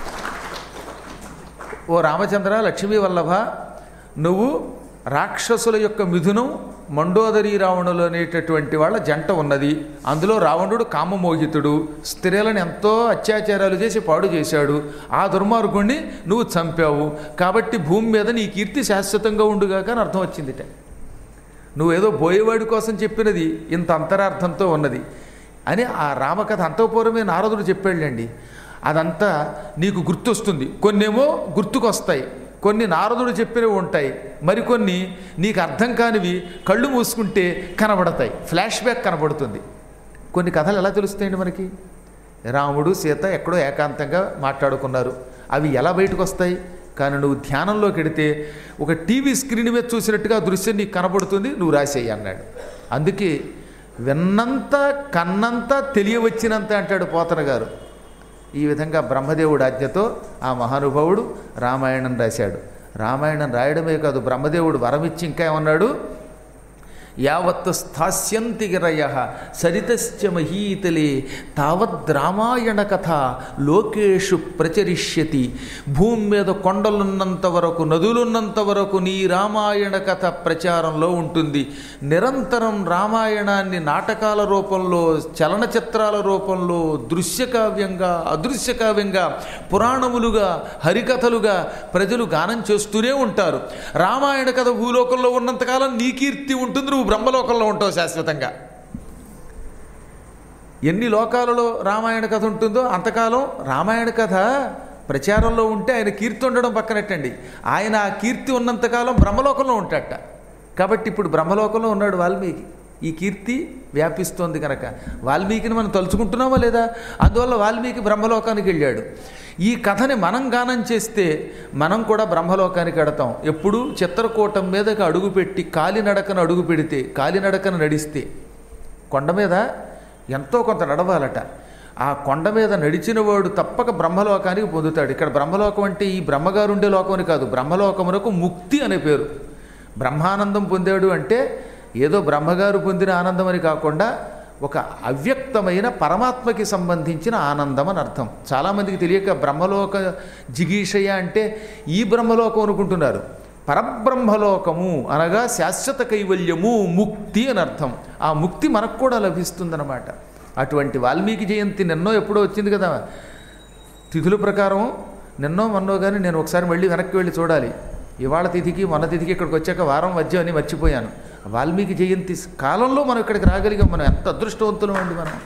ఓ రామచంద్ర, లక్ష్మీ వల్లభ, నువ్వు రాక్షసుల యొక్క మిథునం మండోదరీ రావణులు అనేటటువంటి వాళ్ళ జంట ఉన్నది. అందులో రావణుడు కామమోహితుడు, స్త్రీలను ఎంతో అత్యాచారాలు చేసి పాడు చేశాడు. ఆ దుర్మార్గుణ్ణి నువ్వు చంపావు కాబట్టి భూమి మీద నీ కీర్తి శాశ్వతంగా ఉండుగాక అని అర్థం వచ్చిందిట. నువ్వేదో బోయేవాడి కోసం చెప్పినది ఇంత అంతరార్థంతో ఉన్నది అని ఆ రామకథ అంతఃపూర్వమే నారదుడు చెప్పాడులేండి. అదంతా నీకు గుర్తొస్తుంది. కొన్నేమో గుర్తుకొస్తాయి, కొన్ని నారదుడు చెప్పినవి ఉంటాయి, మరికొన్ని నీకు అర్థం కానివి కళ్ళు మూసుకుంటే కనబడతాయి, ఫ్లాష్ బ్యాక్ కనబడుతుంది. కొన్ని కథలు ఎలా తెలుస్తాయండి మనకి? రాముడు సీత ఎక్కడో ఏకాంతంగా మాట్లాడుకున్నారు, అవి ఎలా బయటకు వస్తాయి? కానీ నువ్వు ధ్యానంలోకి వెడితే ఒక టీవీ స్క్రీన్ మీద చూసినట్టుగా దృశ్యం నీకు కనబడుతుంది, నువ్వు రాసేయి అన్నాడు. అందుకే విన్నంత కన్నంత తెలియవచ్చినంత అంటాడు పోతన గారు. ఈ విధంగా బ్రహ్మదేవుడు ఆజ్ఞతో ఆ మహానుభావుడు రామాయణం రాశాడు. రామాయణం రాయడమే కాదు, బ్రహ్మదేవుడు వరమిచ్చి ఇంకా ఏమన్నాడు? యావత్ స్థాస్యంతి గిరయ సరితశ్చ మహీతలే తావద్ రామాయణ కథ లోకేషు ప్రచరిష్యతి. భూమి మీద కొండలున్నంత వరకు, నదులున్నంత వరకు నీ రామాయణ కథ ప్రచారంలో ఉంటుంది. నిరంతరం రామాయణాన్ని నాటకాల రూపంలో, చలనచిత్రాల రూపంలో, దృశ్యకావ్యంగా, అదృశ్యకావ్యంగా, పురాణములుగా, హరికథలుగా ప్రజలు గానం చేస్తూనే ఉంటారు. రామాయణ కథ భూలోకంలో ఉన్నంతకాలం నీ కీర్తి ఉంటుంది, నువ్వు బ్రహ్మలోకంలో ఉంటావు శాశ్వతంగా. ఎన్ని లోకాలలో రామాయణ కథ ఉంటుందో అంతకాలం రామాయణ కథ ప్రచారంలో ఉంటే ఆయన కీర్తి ఉండడం పక్కనట్టండి, ఆయన ఆ కీర్తి ఉన్నంతకాలం బ్రహ్మలోకంలో ఉంటాడట. కాబట్టి ఇప్పుడు బ్రహ్మలోకంలో ఉన్నాడు వాల్మీకి. ఈ కీర్తి వ్యాపిస్తోంది కనుక వాల్మీకిని మనం తలుచుకుంటున్నామా లేదా? అందువల్ల వాల్మీకి బ్రహ్మలోకానికి వెళ్ళాడు. ఈ కథని మనం గానం చేస్తే మనం కూడా బ్రహ్మలోకానికి వెడతాం. ఎప్పుడు చిత్రకూటం మీదకి అడుగుపెట్టి కాలినడకను అడుగు పెడితే, కాలినడకను నడిస్తే, కొండ మీద ఎంతో కొంత నడవాలట. ఆ కొండ మీద నడిచిన వాడు తప్పక బ్రహ్మలోకానికి పొందుతాడు. ఇక్కడ బ్రహ్మలోకం అంటే ఈ బ్రహ్మగారు ఉండే లోకం అని కాదు, బ్రహ్మలోకమునకు ముక్తి అనే పేరు. బ్రహ్మానందం పొందాడు అంటే ఏదో బ్రహ్మగారు పొందిన ఆనందం అని కాకుండా ఒక అవ్యక్తమైన పరమాత్మకి సంబంధించిన ఆనందం అని అర్థం. చాలామందికి తెలియక బ్రహ్మలోక జిగీషయ అంటే ఈ బ్రహ్మలోకం అనుకుంటున్నారు. పరబ్రహ్మలోకము అనగా శాశ్వత కైవల్యము, ముక్తి అని అర్థం. ఆ ముక్తి మనకు కూడా లభిస్తుందన్నమాట. అటువంటి వాల్మీకి జయంతి నిన్నో ఎప్పుడో వచ్చింది కదా. తిథుల ప్రకారం నిన్నో మొన్నో కానీ నేను ఒకసారి మళ్ళీ వెనక్కి వెళ్ళి చూడాలి. ఇవాళ తిథికి మొన్న తిథికి ఇక్కడికి వచ్చాక వారం మధ్య అని మర్చిపోయాను. వాల్మీకి జయంతి కాలంలో మనం ఇక్కడికి రాగలిగాం. మనం ఎంత అదృష్టవంతులం అండి. మనం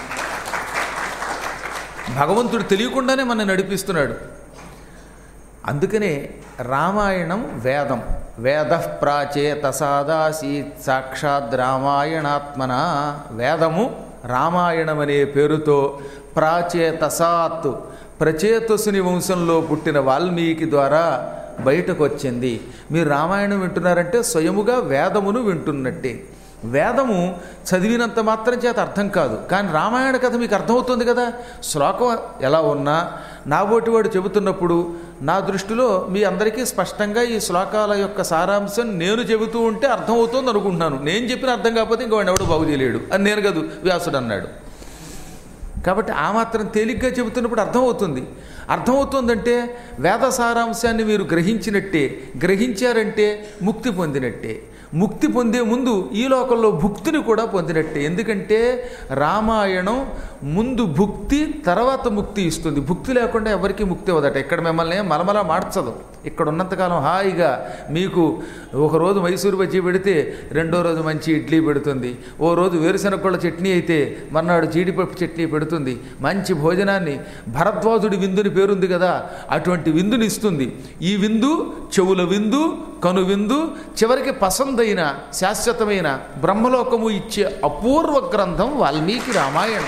భగవంతుడు తెలియకుండానే మనం నడిపిస్తున్నాడు. అందుకనే రామాయణం వేదం. వేద ప్రాచేత సాదాసీత్ సాక్షాద్ రామాయణాత్మన. వేదము రామాయణం అనే పేరుతో ప్రాచేతసాత్ ప్రచేతసుని వంశంలో పుట్టిన వాల్మీకి ద్వారా బయటకు వచ్చింది. మీరు రామాయణం వింటున్నారంటే స్వయముగా వేదమును వింటున్నట్టే. వేదము చదివినంత మాత్రం చేత అర్థం కాదు, కానీ రామాయణ కథ మీకు అర్థమవుతుంది కదా. శ్లోకం ఎలా ఉన్నా నాబోటివాడు చెబుతున్నప్పుడు నా దృష్టిలో మీ అందరికీ స్పష్టంగా ఈ శ్లోకాల యొక్క సారాంశం నేను చెబుతూ ఉంటే అర్థమవుతుంది అనుకుంటున్నాను. నేను చెప్పిన అర్థం కాకపోతే ఇంకో వాడిని ఎవడు బాగు చేయలేడు అని నేను కాదు, వ్యాసుడు అన్నాడు. కాబట్టి ఆ మాత్రం తేలిగ్గా చెబుతున్నప్పుడు అర్థమవుతుంది. అర్థమవుతుందంటే వేద సారాంశాన్ని మీరు గ్రహించినట్టే, గ్రహించారంటే ముక్తి పొందినట్టే. ముక్తి పొందే ముందు ఈ లోకంలో భుక్తిని కూడా పొందినట్టే. ఎందుకంటే రామాయణం ముందు భుక్తి, తర్వాత ముక్తి ఇస్తుంది. భుక్తి లేకుండా ఎవరికి ముక్తి ఇవ్వదట. ఇక్కడ మిమ్మల్ని మలమల మార్చదు. ఇక్కడ ఉన్నంతకాలం హాయిగా మీకు ఒకరోజు మైసూరు బజ్జీ పెడితే రెండో రోజు మంచి ఇడ్లీ పెడుతుంది. ఓ రోజు వేరుశనగ చట్నీ అయితే మర్నాడు జీడిపప్పు చట్నీ పెడుతుంది. మంచి భోజనాన్ని, భరద్వాజుడి విందుని పేరుంది కదా, అటువంటి విందుని ఇస్తుంది. ఈ విందు చెవుల విందు, కను విందు, చివరికి పసందైన శాశ్వతమైన బ్రహ్మలోకము ఇచ్చే అపూర్వ గ్రంథం వాల్మీకి రామాయణం.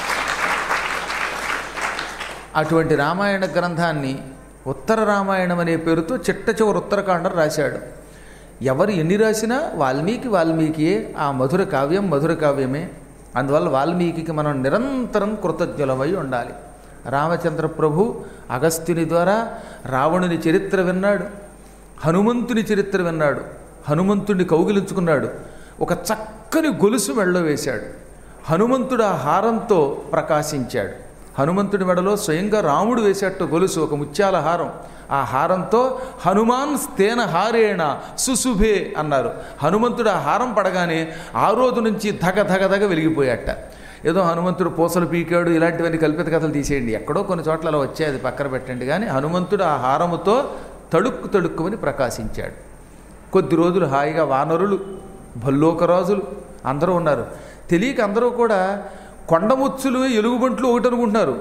అటువంటి రామాయణ గ్రంథాన్ని ఉత్తర రామాయణం అనే పేరుతో చిట్ట చివరి ఉత్తరకాండం రాశాడు. ఎవరు ఎన్ని రాసినా వాల్మీకి వాల్మీకియే. ఆ మధుర కావ్యం మధుర కావ్యమే. అందువల్ల వాల్మీకి మనం నిరంతరం కృతజ్ఞులమై ఉండాలి. రామచంద్ర ప్రభు అగస్త్యుని ద్వారా రావణుని చరిత్ర విన్నాడు, హనుమంతుని చరిత్ర విన్నాడు, హనుమంతుడిని కౌగిలించుకున్నాడు, ఒక చక్కని గొలుసు మెడలో వేశాడు. హనుమంతుడు ఆ హారంతో ప్రకాశించాడు. హనుమంతుడి మెడలో స్వయంగా రాముడు వేసేట్టు గొలుసు, ఒక ముత్యాల హారం. ఆ హారంతో హనుమాన్ స్తేన హారేణ సుశుభే అన్నారు. హనుమంతుడు ఆ హారం పడగానే ఆ రోజు నుంచి ధగ ధగ ధగ వెలిగిపోయాట. ఏదో హనుమంతుడు పూసలు పీకాడు ఇలాంటివన్నీ కల్పిత కథలు తీసేయండి, ఎక్కడో కొన్ని చోట్ల అలా వచ్చాయి, అది పక్కన పెట్టండి. కానీ హనుమంతుడు ఆ హారముతో తడుక్కు తడుక్కుమని ప్రకాశించాడు. కొద్ది రోజులు హాయిగా వానరులు, భల్లోకరాజులు అందరూ ఉన్నారు. తెలియక అందరూ కూడా కొండముచ్చులు ఎలుగుబంట్లు ఒకటి అనుకుంటున్నారు.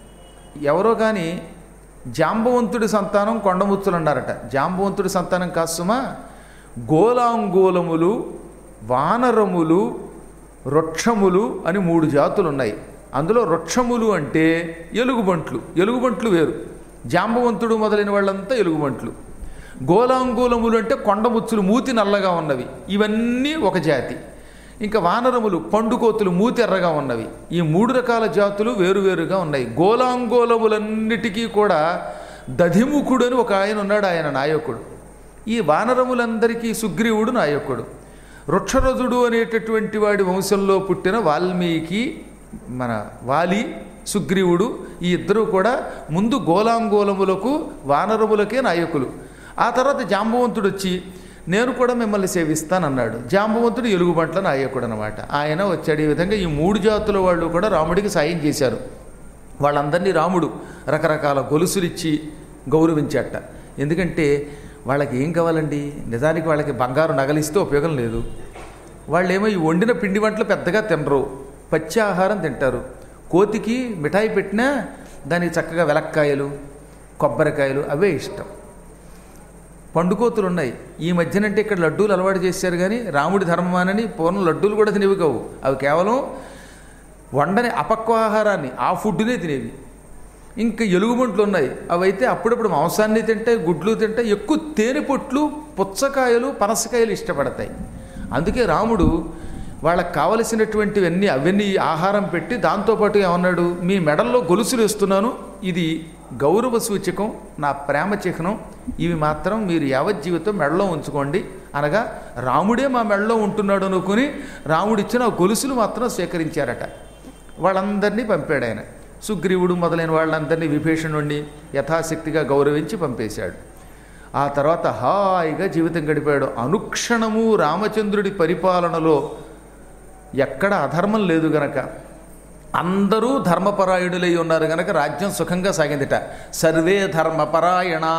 ఎవరో కానీ జాంబవంతుడి సంతానం కొండముచ్చులు అన్నారట. జాంబవంతుడి సంతానం కాసుమా, గోలాంగూలములు, వానరములు, వృక్షములు అని మూడు జాతులు ఉన్నాయి. అందులో వృక్షములు అంటే ఎలుగుబంట్లు, ఎలుగుబంట్లు వేరు. జాంబవంతుడు మొదలైన వాళ్ళంతా ఎలుగుబంట్లు. గోలాంగూలములు అంటే కొండముచ్చులు, మూతి నల్లగా ఉన్నవి, ఇవన్నీ ఒక జాతి. ఇంకా వానరములు పండుకోతులు, మూతి ఎర్రగా ఉన్నవి. ఈ మూడు రకాల జాతులు వేరువేరుగా ఉన్నాయి. గోలాంగోలములన్నిటికీ కూడా దధిముఖుడు అని ఒక ఆయన ఉన్నాడు, ఆయన నాయకుడు. ఈ వానరములందరికీ సుగ్రీవుడు నాయకుడు. వృక్షరథుడు అనేటటువంటి వాడి వంశంలో పుట్టిన వాల్మీకి, మన వాలి, సుగ్రీవుడు, ఈ ఇద్దరు కూడా ముందు గోలాంగోలములకు వానరములకే నాయకులు. ఆ తర్వాత జాంబవంతుడు వచ్చి నేను కూడా మిమ్మల్ని సేవిస్తానన్నాడు. జాంబవంతుడు ఎలుగుబంట్ల నాయకుడు అనమాట. ఆయన వచ్చాడు. ఈ విధంగా ఈ మూడు జాతుల వాళ్ళు కూడా రాముడికి సాయం చేశారు. వాళ్ళందరినీ రాముడు రకరకాల గొలుసులిచ్చి గౌరవించాట. ఎందుకంటే వాళ్ళకి ఏం కావాలండి, నిజానికి వాళ్ళకి బంగారు నగలిస్తే ఉపయోగం లేదు. వాళ్ళేమో ఈ వండిన పిండి వంటలు పెద్దగా తినరు, పచ్చి ఆహారం తింటారు. కోతికి మిఠాయి పెట్టినా దానికి చక్కగా వెలక్కాయలు, కొబ్బరికాయలు అవే ఇష్టం. పండుకోతులు ఉన్నాయి. ఈ మధ్యనంటే ఇక్కడ లడ్డూలు అలవాటు చేశారు, కానీ రాముడి ధర్మమానని పూర్వం లడ్డూలు కూడా తినేవి కావు. అవి కేవలం వండని అపక్వాహారాన్ని, ఆ ఫుడ్డునే తినేవి. ఇంకా ఎలుగుబంట్లు ఉన్నాయి. అవైతే అప్పుడప్పుడు మాంసాన్ని తింటాయి, గుడ్లు తింటాయి, ఎక్కువ తేనె పొట్లు, పుచ్చకాయలు, పనసకాయలు ఇష్టపడతాయి. అందుకే రాముడు వాళ్ళకి కావలసినటువంటివన్నీ అవన్నీ ఆహారం పెట్టి దాంతోపాటు ఏమన్నాడు, మీ మెడల్లో గొలుసులు వేస్తున్నాను, ఇది గౌరవ సూచకం, నా ప్రేమ చిహ్నం, ఇవి మాత్రం మీరు యావజ్జీవితం మెడలో ఉంచుకోండి అనగా రాముడే మా మెడలో ఉంటున్నాడు అనుకుని రాముడిచ్చిన గొలుసులు మాత్రం స్వీకరించారట. వాళ్ళందరినీ పంపాడు ఆయన. సుగ్రీవుడు మొదలైన వాళ్ళందరినీ విభీషణుడిని యథాశక్తిగా గౌరవించి పంపేశాడు. ఆ తర్వాత హాయిగా జీవితం గడిపాడు. అనుక్షణము రామచంద్రుడి పరిపాలనలో ఎక్కడ అధర్మం లేదు గనక, అందరూ ధర్మపరాయణులై ఉన్నారు గనక రాజ్యం సుఖంగా సాగిందిట. సర్వే ధర్మపరాయణా,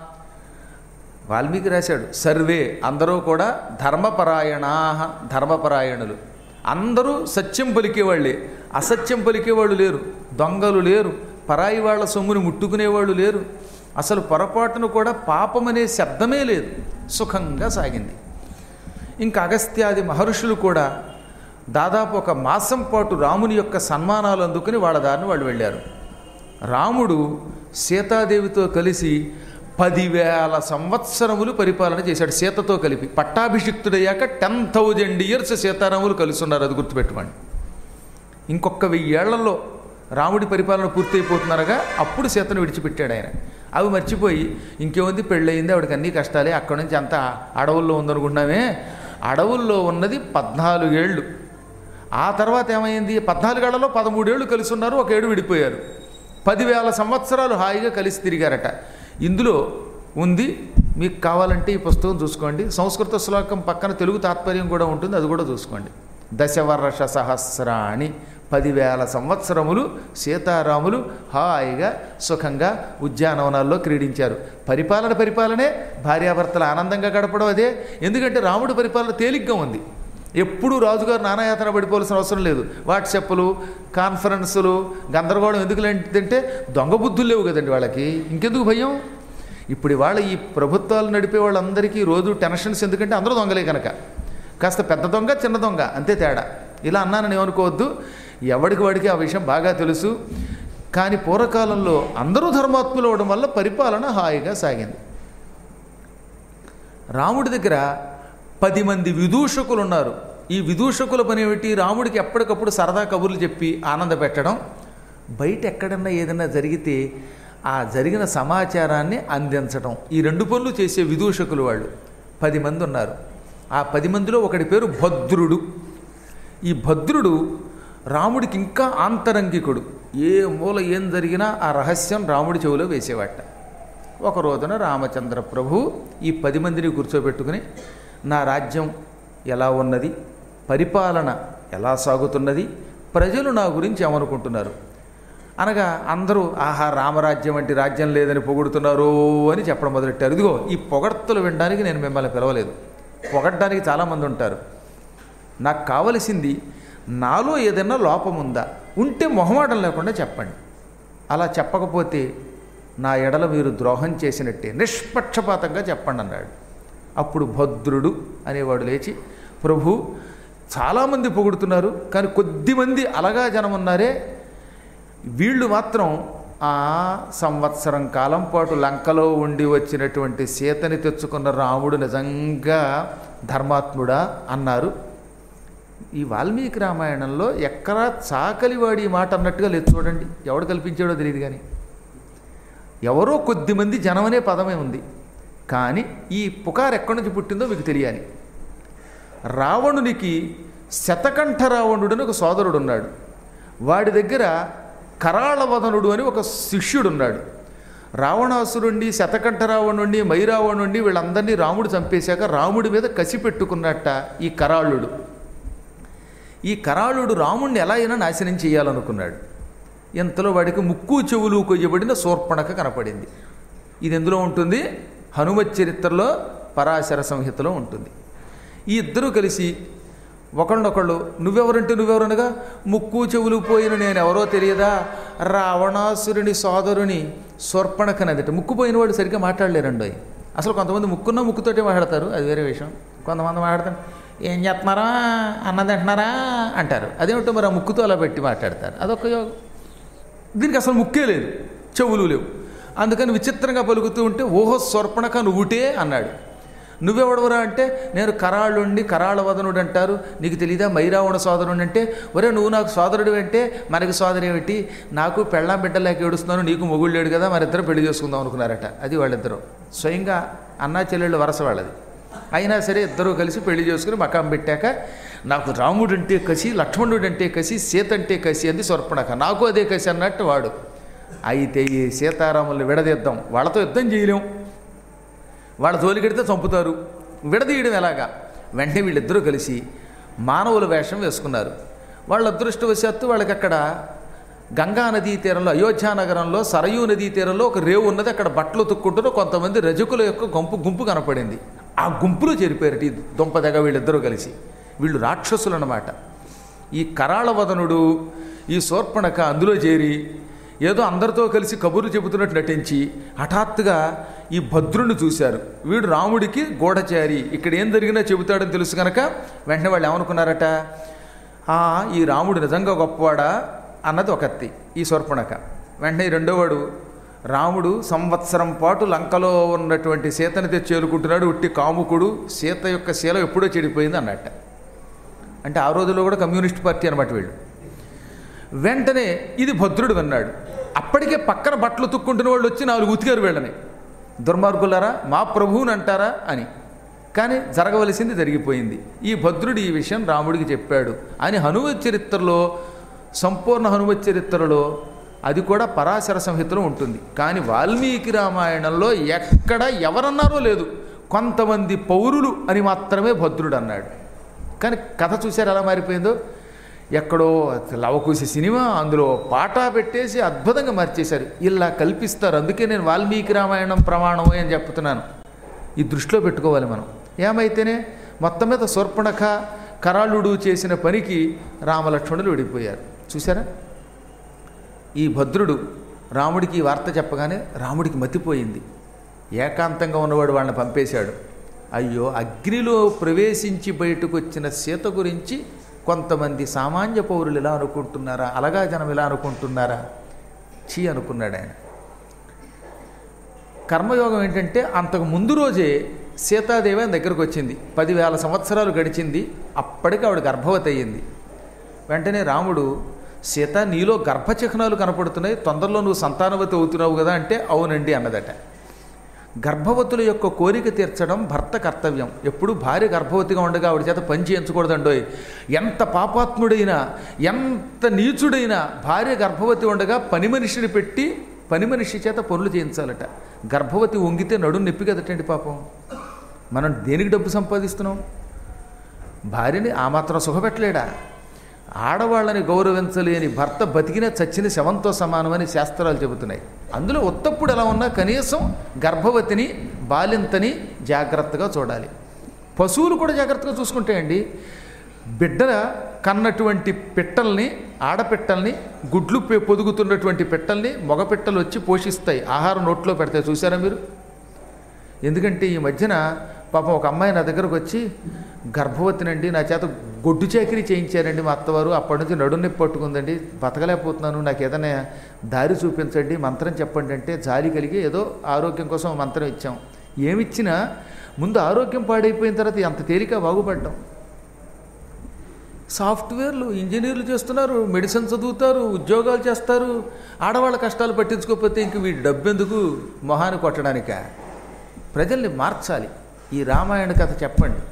వాల్మీకి రాశాడు. సర్వే అందరూ కూడా ధర్మపరాయణా, ధర్మపరాయణులు. అందరూ సత్యం పలికేవాళ్ళే, అసత్యం పలికేవాళ్ళు లేరు, దొంగలు లేరు, పరాయి వాళ్ళ సొమ్ముని ముట్టుకునేవాళ్ళు లేరు. అసలు పొరపాటును కూడా పాపమనే శబ్దమే లేదు. సుఖంగా సాగింది. ఇంకా అగస్త్యాది మహర్షులు కూడా దాదాపు ఒక మాసం పాటు రాముని యొక్క సన్మానాలు అందుకుని వాళ్ళ దారిని వాళ్ళు వెళ్ళారు. రాముడు సీతాదేవితో కలిసి పదివేల సంవత్సరములు పరిపాలన చేశాడు. సీతతో కలిపి పట్టాభిషిక్తుడయ్యాక టెన్ థౌజండ్ ఇయర్స్ సీతారాములు కలిసి ఉన్నారు. అది గుర్తుపెట్టుకోండి. ఇంకొక వెయ్యేళ్లలో రాముడి పరిపాలన పూర్తయిపోతున్నారుగా అప్పుడు సీతను విడిచిపెట్టాడు ఆయన. అవి మర్చిపోయి ఇంకేముంది, పెళ్ళయింది, ఆవిడకి అన్ని కష్టాలే, అక్కడి నుంచి అంతా అడవుల్లో ఉందనుకున్నామే. అడవుల్లో ఉన్నది పద్నాలుగేళ్ళు. ఆ తర్వాత ఏమైంది, పద్నాలుగేళ్లలో పదమూడేళ్ళు కలిసి ఉన్నారు, ఒక ఏడు విడిపోయారు. పదివేల సంవత్సరాలు హాయిగా కలిసి తిరిగారట. ఇందులో ఉంది, మీకు కావాలంటే ఈ పుస్తకం చూసుకోండి. సంస్కృత శ్లోకం పక్కన తెలుగు తాత్పర్యం కూడా ఉంటుంది, అది కూడా చూసుకోండి. దశవర్ష సహస్రాణి, పదివేల సంవత్సరములు సీతారాములు హాయిగా సుఖంగా ఉద్యానవనాల్లో క్రీడించారు. పరిపాలన పరిపాలనే, భార్యాభర్తలు ఆనందంగా గడపడం అదే. ఎందుకంటే రాముడి పరిపాలన తేలిగ్గా ఉంది. ఎప్పుడూ రాజుగారు నానాయాతన పడిపోవాల్సిన అవసరం లేదు. వాట్సాప్లు, కాన్ఫరెన్సులు, గందరగోళం ఎందుకు లేదంటే దొంగ బుద్ధులు లేవు కదండి వాళ్ళకి, ఇంకెందుకు భయం. ఇప్పుడు వాళ్ళ ఈ ప్రభుత్వాలు నడిపే వాళ్ళందరికీ రోజు టెన్షన్స్, ఎందుకంటే అందరూ దొంగలే కనుక. కాస్త పెద్ద దొంగ, చిన్న దొంగ అంతే తేడా. ఇలా అన్నానని ఏమనుకోవద్దు, ఎవడికి వాడికి ఆ విషయం బాగా తెలుసు. కానీ పూర్వకాలంలో అందరూ ధర్మాత్ములు అవడం వల్ల పరిపాలన హాయిగా సాగింది. రాముడి దగ్గర పది మంది విదూషకులు ఉన్నారు. ఈ విదూషకుల పని ఏమిటి, రాముడికి ఎప్పటికప్పుడు సరదా కబుర్లు చెప్పి ఆనంద పెట్టడం, బయట ఎక్కడన్నా ఏదైనా జరిగితే ఆ జరిగిన సమాచారాన్ని అందించడం, ఈ రెండు పనులు చేసే విదూషకులు వాళ్ళు పది మంది ఉన్నారు. ఆ పది మందిలో ఒకడి పేరు భద్రుడు. ఈ భద్రుడు రాముడికి ఇంకా ఆంతరంగికుడు. ఏ మూల ఏం జరిగినా ఆ రహస్యం రాముడి చెవిలో వేసేవాట. ఒక రోజున రామచంద్ర ప్రభు ఈ పది మందిని కూర్చోబెట్టుకుని, నా రాజ్యం ఎలా ఉన్నది, పరిపాలన ఎలా సాగుతున్నది, ప్రజలు నా గురించి ఏమనుకుంటున్నారు అనగా అందరూ ఆహా రామరాజ్యం వంటి రాజ్యం లేదని పొగుడుతున్నారు అని చెప్పడం మొదలెట్టారు. ఇదిగో ఈ పొగడ్తలు వినడానికి నేను మిమ్మల్ని పిలవలేదు. పొగడ్డానికి చాలామంది ఉంటారు. నాకు కావలసింది నాలో ఏదైనా లోపం ఉందా, ఉంటే మొహమాటం లేకుండా చెప్పండి. అలా చెప్పకపోతే నా ఎడల మీరు ద్రోహం చేసినట్టే, నిష్పక్షపాతంగా చెప్పండి అన్నాడు. అప్పుడు భద్రుడు అనేవాడు లేచి, ప్రభు చాలామంది పొగుడుతున్నారు, కానీ కొద్దిమంది అలగా జనం ఉన్నారే, వీళ్ళు మాత్రం ఆ సంవత్సరం కాలం పాటు లంకలో ఉండి వచ్చినటువంటి సీతని తెచ్చుకున్న రాముడు నిజంగా ధర్మాత్ముడా అన్నారు. ఈ వాల్మీకి రామాయణంలో ఎక్కడా చాకలివాడి మాట అన్నట్టుగా లేదు చూడండి. ఎవడు కల్పించాడో తెలియదు, కానీ ఎవరో కొద్దిమంది జనమనే పదమే ఉంది. కానీ ఈ పుకారు ఎక్కడి నుంచి పుట్టిందో మీకు తెలియాలి. రావణునికి శతకంఠ రావణుడని ఒక సోదరుడు ఉన్నాడు. వాడి దగ్గర కరాళవదనుడు అని ఒక శిష్యుడున్నాడు. రావణాసురుణ్ణి, శతకంఠ రావణుణ్ణి, మైరావణుణ్ణి వీళ్ళందరినీ రాముడు చంపేశాక రాముడి మీద కసి పెట్టుకున్నట్ట ఈ కరాళుడు. ఈ కరాళుడు రాముణ్ణి ఎలా అయినా నాశనం చేయాలనుకున్నాడు. ఇంతలో వాడికి ముక్కు చెవులు కొయ్యబడిన శూర్పణఖ కనపడింది. ఇది ఎందులో ఉంటుంది? హనుమత్ చరిత్రలో పరాశర సంహితలో ఉంటుంది. ఈ ఇద్దరూ కలిసి ఒకళ్ళొకళ్ళు నువ్వెవరంటే నువ్వెవరనగా, ముక్కు చెవులు పోయిన నేను ఎవరో తెలియదా, రావణాసురుని సోదరుని శూర్పణఖనదట. ముక్కు పోయిన వాడు సరిగ్గా మాట్లాడలేరండి. అసలు కొంతమంది ముక్కున్న ముక్కుతోటే మాట్లాడతారు, అది వేరే విషయం. కొంతమంది మాట్లాడతారు, ఏం చేస్తున్నారా అన్నం తింటున్నారా అంటారు. అదేమిటో మరి ఆ ముక్కుతో అలా పెట్టి మాట్లాడతారు. అదొక యోగం. దీనికి అసలు ముక్కే లేదు, చెవులు లేవు. అందుకని విచిత్రంగా పలుకుతూ ఉంటే, ఓహో శూర్పణఖ నువ్వుటే అన్నాడు. నువ్వెవడవరా అంటే, నేను కరాళుండి కరాళవదనుడు అంటారు, నీకు తెలీదా మైరావణ సోదరుడు అంటే, ఒరే నువ్వు నాకు సోదరుడు అంటే మనకి సోదరు ఏమిటి, నాకు పెళ్ళాం బిడ్డలేక ఏడుస్తున్నాను, నీకు మొగుడు లేడు కదా, మరిద్దరు పెళ్లి చేసుకుందాం అనుకున్నారట. అది వాళ్ళిద్దరూ స్వయంగా అన్నా చెల్లెళ్ళు వరస వాళ్ళది. అయినా సరే ఇద్దరూ కలిసి పెళ్లి చేసుకుని మకాం పెట్టాక, నాకు రాముడు అంటే కసి, లక్ష్మణుడు అంటే కసి, సీత అంటే కసి అంది శూర్పణఖ. నాకు అదే కసి అన్నట్టు వాడు. అయితే ఈ సీతారాముల్ని విడదీద్దాం, వాళ్ళతో యుద్ధం చేయలేం, వాళ్ళ తోలికెడితే చంపుతారు, విడదీయడం ఎలాగా? వెంటనే వీళ్ళిద్దరూ కలిసి మానవుల వేషం వేసుకున్నారు. వాళ్ళ అదృష్టవశాత్తు వాళ్ళకి అక్కడ గంగా నదీ తీరంలో, అయోధ్య నగరంలో సరయూ నదీ తీరంలో ఒక రేవు ఉన్నది. అక్కడ బట్టలు తుక్కుంటున్న కొంతమంది రజకుల యొక్క గుంపు గుంపు కనపడింది. ఆ గుంపులో చేరిపోయారట ఈ దుంపదగ వీళ్ళిద్దరూ కలిసి. వీళ్ళు రాక్షసులు అన్నమాట. ఈ కరాళవదనుడు, ఈ శూర్పణఖ అందులో చేరి ఏదో అందరితో కలిసి కబుర్లు చెబుతున్నట్టు నటించి హఠాత్తుగా ఈ భద్రుని చూశారు. వీడు రాముడికి గూఢచారి, ఇక్కడ ఏం జరిగినా చెబుతాడని తెలుసు కనుక వెంటనే వాళ్ళు ఏమనుకున్నారట, ఈ రాముడు నిజంగా గొప్పవాడా అన్నది ఒకత్తి ఈ శూర్పణఖ. వెంటనే రెండోవాడు, రాముడు సంవత్సరం పాటు లంకలో ఉన్నటువంటి సీతని తెచ్చి చేరుకుంటున్నాడు, ఉట్టి కాముకుడు, సీత యొక్క శీలం ఎప్పుడో చెడిపోయింది అన్నట్ట. అంటే ఆ రోజుల్లో కూడా కమ్యూనిస్ట్ పార్టీ అనమాట వీళ్ళు. వెంటనే ఇది భద్రుడు విన్నాడు. అప్పటికే పక్కన బట్టలు తుక్కుంటున్న వాళ్ళు వచ్చి నాలుగు ఉతికారు వీళ్ళని, దుర్మార్గులారా మా ప్రభువుని అంటారా అని. కానీ జరగవలసింది జరిగిపోయింది. ఈ భద్రుడు ఈ విషయం రాముడికి చెప్పాడు అని హనుమత్ చరిత్రలో, సంపూర్ణ హనుమత్ చరిత్రలో, అది కూడా పరాశర సంహితలో ఉంటుంది. కానీ వాల్మీకి రామాయణంలో ఎక్కడ ఎవరన్నారో లేదు, కొంతమంది పౌరులు అని మాత్రమే భద్రుడు అన్నాడు. కానీ కథ చూశారు ఎలా మారిపోయిందో. ఎక్కడో లవకుశ సినిమా, అందులో పాట పెట్టేసి అద్భుతంగా మార్చేశారు. ఇలా కల్పిస్తారు. అందుకే నేను వాల్మీకి రామాయణం ప్రమాణమే అని చెప్తున్నాను. ఈ దృష్టిలో పెట్టుకోవాలి మనం. ఏమైతేనే మొత్తం మీద శూర్పణఖ కరాళుడు చేసిన పనికి రామలక్ష్మణులు విడిపోయారు. చూసారా? ఈ భద్రుడు రాముడికి ఈ వార్త చెప్పగానే రాముడికి మతిపోయింది. ఏకాంతంగా ఉన్నవాడు వాళ్ళని పంపేశాడు. అయ్యో, అగ్నిలో ప్రవేశించి బయటకు వచ్చిన సీత గురించి కొంతమంది సామాన్య పౌరులు ఇలా అనుకుంటున్నారా, అలగా జనం ఇలా అనుకుంటున్నారా, చీ అనుకున్నాడు ఆయన. కర్మయోగం ఏంటంటే, అంతకు ముందు రోజే సీతాదేవి ఆయన దగ్గరకు వచ్చింది. పదివేల సంవత్సరాలు గడిచింది. అప్పటికి ఆవిడ గర్భవతి అయ్యింది. వెంటనే రాముడు సీత నీలో గర్భచిహ్నాలు కనపడుతున్నాయి, తొందరలో నువ్వు సంతానవతి అవుతున్నావు కదా అంటే అవునండి అన్నదట. గర్భవతుల యొక్క కోరిక తీర్చడం భర్త కర్తవ్యం. ఎప్పుడు భార్య గర్భవతిగా ఉండగా ఆవిడ చేత పని చేయించకూడదండోయ్. ఎంత పాపాత్ముడైనా ఎంత నీచుడైనా భార్య గర్భవతి ఉండగా పని మనిషిని పెట్టి పని మనిషి చేత పనులు చేయించాలట. గర్భవతి వంగితే నడుము నొప్పి కదటండి పాపం. మనం దేనికి డబ్బు సంపాదిస్తున్నాం? భార్యని ఆ మాత్రం సుఖపెట్టలేడా? ఆడవాళ్ళని గౌరవించలేని భర్త బతికిన చచ్చిన శవంతో సమానమని శాస్త్రాలు చెబుతున్నాయి. అందులో ఉత్తప్పుడు ఎలా ఉన్నా కనీసం గర్భవతిని బాలింతని జాగ్రత్తగా చూడాలి. పశువులు కూడా జాగ్రత్తగా చూసుకుంటాయండి. బిడ్డ కన్నటువంటి పిట్టల్ని, ఆడపిట్టల్ని, గుడ్లు పె- పొదుగుతున్నటువంటి పిట్టల్ని మగ పిట్టలు వచ్చి పోషిస్తాయి, ఆహారం నోట్లో పెడతాయి. చూసారా మీరు? ఎందుకంటే ఈ మధ్యన పాపం ఒక అమ్మాయి నా దగ్గరకు వచ్చి, గర్భవతినండి, నా చేత గొడ్డు చాకిరీ చేయించారండి మా అత్తవారు, అప్పటి నుంచి నడుము నొప్పి పట్టుకుందండి, బతకలేకపోతున్నాను, నాకు ఏదైనా దారి చూపించండి, మంత్రం చెప్పండి అంటే జాలి కలిగి ఏదో ఆరోగ్యం కోసం మంత్రం ఇచ్చాం. ఏమిచ్చినా ముందు ఆరోగ్యం పాడైపోయిన తర్వాత అంత తేలిక బాగుపడ్డాం. సాఫ్ట్వేర్లు ఇంజనీర్లు చేస్తున్నారు, మెడిసిన్ చదువుతారు, ఉద్యోగాలు చేస్తారు. ఆడవాళ్ళ కష్టాలు పట్టించుకోకపోతే ఇంక వీడి డబ్బెందుకు మొహాన్ని కొట్టడానిక? ప్రజల్ని మార్చాలి. ఈ రామాయణ కథ చెప్పండి.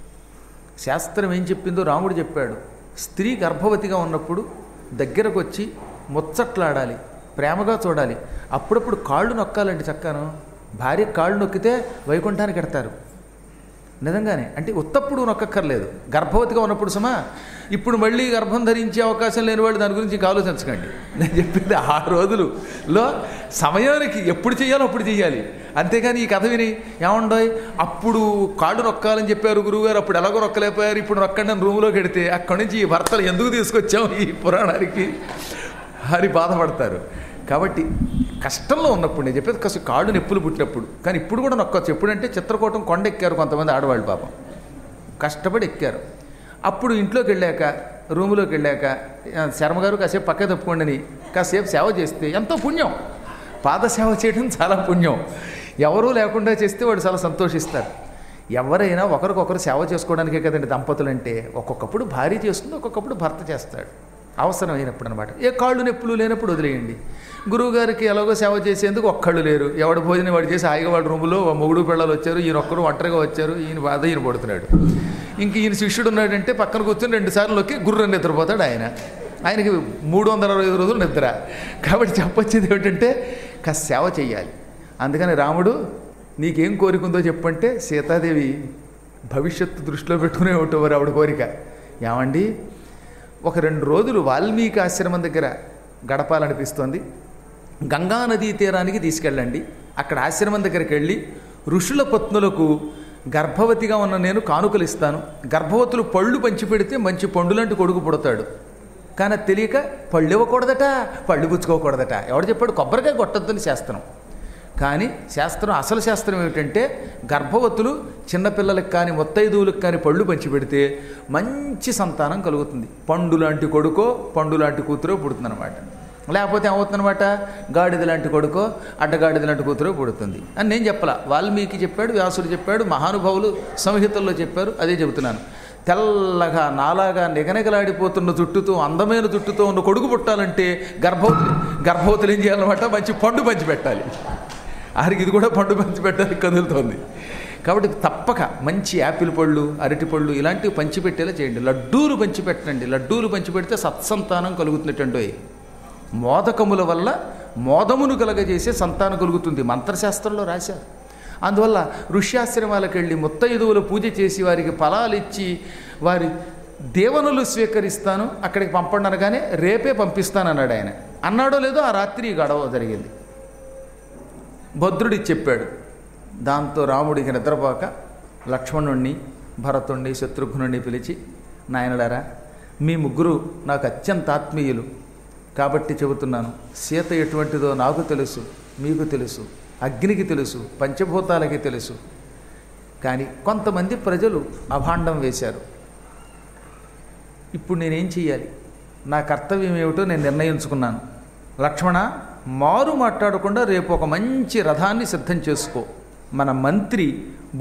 శాస్త్రం ఏం చెప్పిందో రాముడు చెప్పాడు. స్త్రీ గర్భవతిగా ఉన్నప్పుడు దగ్గరకు వచ్చి ముచ్చట్లాడాలి, ప్రేమగా చూడాలి. అప్పుడప్పుడు కాళ్ళు నొక్కాలండి. చక్కను భార్య కాళ్ళు నొక్కితే వైకుంఠానికి ఎడతారు. నిజంగానే, అంటే ఉత్తప్పుడు నొక్కక్కర్లేదు. గర్భవతిగా ఉన్నప్పుడు సుమా. ఇప్పుడు మళ్ళీ గర్భం ధరించే అవకాశం లేని వాళ్ళు దాని గురించి ఇంకా ఆలోచించకండి. నేను చెప్పింది ఆ రోజులలో సమయానికి ఎప్పుడు చేయాలో అప్పుడు చేయాలి. అంతేగాని ఈ కథ విని ఏమండోయ్ అప్పుడు కాళ్ళు నొక్కాలని చెప్పారు గురువుగారు, అప్పుడు ఎలాగో నొక్కలేకపోయారు, ఇప్పుడు నొక్కండి అని రూములోకి వెడితే అక్కడి నుంచి ఈ భర్తలు ఎందుకు తీసుకొచ్చాం ఈ పురాణానికి అని బాధపడతారు. కాబట్టి కష్టంలో ఉన్నప్పుడు నేను చెప్పేది కాస్త కాళ్ళు నొప్పులు పుట్టినప్పుడు. కానీ ఇప్పుడు కూడా నొక్కొచ్చు. ఎప్పుడంటే చిత్రకూటం కొండ ఎక్కారు కొంతమంది ఆడవాళ్ళు, పాపం కష్టపడి ఎక్కారు. అప్పుడు ఇంట్లోకి వెళ్ళాక, రూములోకి వెళ్ళాక శర్మగారు కాసేపు పక్క తప్పుకోండి అని కాసేపు సేవ చేస్తే ఎంతో పుణ్యం. పాదసేవ చేయడం చాలా పుణ్యం. ఎవరూ లేకుండా చేస్తే వాడు చాలా సంతోషిస్తారు. ఎవరైనా ఒకరికొకరు సేవ చేసుకోవడానికే కదండి దంపతులు అంటే. ఒక్కొక్కప్పుడు భార్య చేస్తుంది, ఒక్కొక్కప్పుడు భర్త చేస్తాడు అవసరమైనప్పుడు అనమాట. ఏ కాళ్ళు నొప్పులు లేనప్పుడు వదిలేయండి. గురువుగారికి ఎలాగో సేవ చేసేందుకు ఒక్కళ్ళు లేరు. ఎవడు భోజనం వాడు చేసి హాయిగా వాడు రూములో మొగుడు పిల్లలు వచ్చారు, ఈయన ఒక్కరు ఒంటరిగా వచ్చారు, ఈయన బాధ ఈయన పడుతున్నాడు. ఇంక ఈయన శిష్యుడు ఉన్నాడంటే పక్కన కూర్చొని రెండు సార్లుకి గుర్రని నిద్రపోతాడు ఆయన. ఆయనకి మూడు వందల అరవై ఐదు రోజులు నిద్ర. కాబట్టి చెప్పొచ్చేది ఏమిటంటే కాస్త సేవ చెయ్యాలి. అందుకని రాముడు నీకేం కోరిక ఉందో చెప్పంటే సీతాదేవి భవిష్యత్తు దృష్టిలో పెట్టుకునే ఉంటారు ఆవిడ కోరిక. ఏమండి ఒక రెండు రోజులు వాల్మీకి ఆశ్రమం దగ్గర గడపాలనిపిస్తోంది. గంగానదీ తీరానికి తీసుకెళ్ళండి. అక్కడ ఆశ్రమం దగ్గరికి వెళ్ళి ఋషుల పత్నులకు గర్భవతిగా ఉన్న నేను కానుకలు ఇస్తాను. గర్భవతులు పళ్ళు పంచిపెడితే మంచి పండులాంటి కొడుకు పుడతాడు. కానీ అది తెలియక పళ్ళు ఇవ్వకూడదట, పళ్ళు పుచ్చుకోకూడదట. ఎవడు చెప్పాడు? కొబ్బరికాయ కొట్టద్దని శాస్త్రం. కానీ శాస్త్రం, అసలు శాస్త్రం ఏమిటంటే గర్భవతులు చిన్నపిల్లలకు కానీ ముత్తైదువులకు కానీ పళ్ళు పంచిపెడితే మంచి సంతానం కలుగుతుంది. పండు లాంటి కొడుకో పండు లాంటి కూతురో పుడుతుందన్నమాట. లేకపోతే ఏమవుతుందన్నమాట, గాడిద లాంటి కొడుకో అడ్డగాడిద లాంటి కూతురో పుడుతుంది అని నేను చెప్పలా. వాల్మీకి చెప్పాడు, వ్యాసుడు చెప్పాడు, మహానుభావులు సంహితల్లో చెప్పారు. అదే చెబుతున్నాను. తెల్లగా నాలాగా నిగనిగలాడిపోతున్న జుట్టుతో, అందమైన జుట్టుతో ఉన్న కొడుకు పుట్టాలంటే గర్భవతులు గర్భవతులు ఏం చేయాలన్నమాట, మంచి పండు పంచి పెట్టాలి. ఆరికి ఇది కూడా పండు పంచి పెట్టడానికి కదులుతోంది. కాబట్టి తప్పక మంచి యాపిల్ పళ్ళు, అరటి పళ్ళు ఇలాంటివి పంచిపెట్టేలా చేయండి. లడ్డూలు పంచిపెట్టండి. లడ్డూలు పంచిపెడితే సత్సంతానం కలుగుతున్నట్టండి. మోదకముల వల్ల మోదమును కలగజేసే సంతానం కలుగుతుంది, మంత్రశాస్త్రంలో రాశారు. అందువల్ల ఋష్యాశ్రమాలకు వెళ్ళి ముత్తైదువులు పూజ చేసి వారికి ఫలాలు ఇచ్చి వారి దేవనులు స్వీకరిస్తాను, అక్కడికి పంపండి అనగానే రేపే పంపిస్తాను అన్నాడు ఆయన. అన్నాడో లేదో ఆ రాత్రి గడవ జరిగింది. భద్రుడికి చెప్పాడు. దాంతో రాముడికి నిద్రపోక లక్ష్మణుణ్ణి, భరతుణ్ణి, శత్రుఘ్నుణ్ణి పిలిచి, నాయనలారా మీ ముగ్గురు నాకు అత్యంత ఆత్మీయులు కాబట్టి చెబుతున్నాను. సీత ఎటువంటిదో నాకు తెలుసు, మీకు తెలుసు, అగ్నికి తెలుసు, పంచభూతాలకి తెలుసు. కానీ కొంతమంది ప్రజలు అభాండం వేశారు. ఇప్పుడు నేనేం చెయ్యాలి? నా కర్తవ్యం ఏమిటో నేను నిర్ణయించుకున్నాను. లక్ష్మణ, మారు మాట్లాడకుండా రేపు ఒక మంచి రథాన్ని సిద్ధం చేసుకో. మన మంత్రి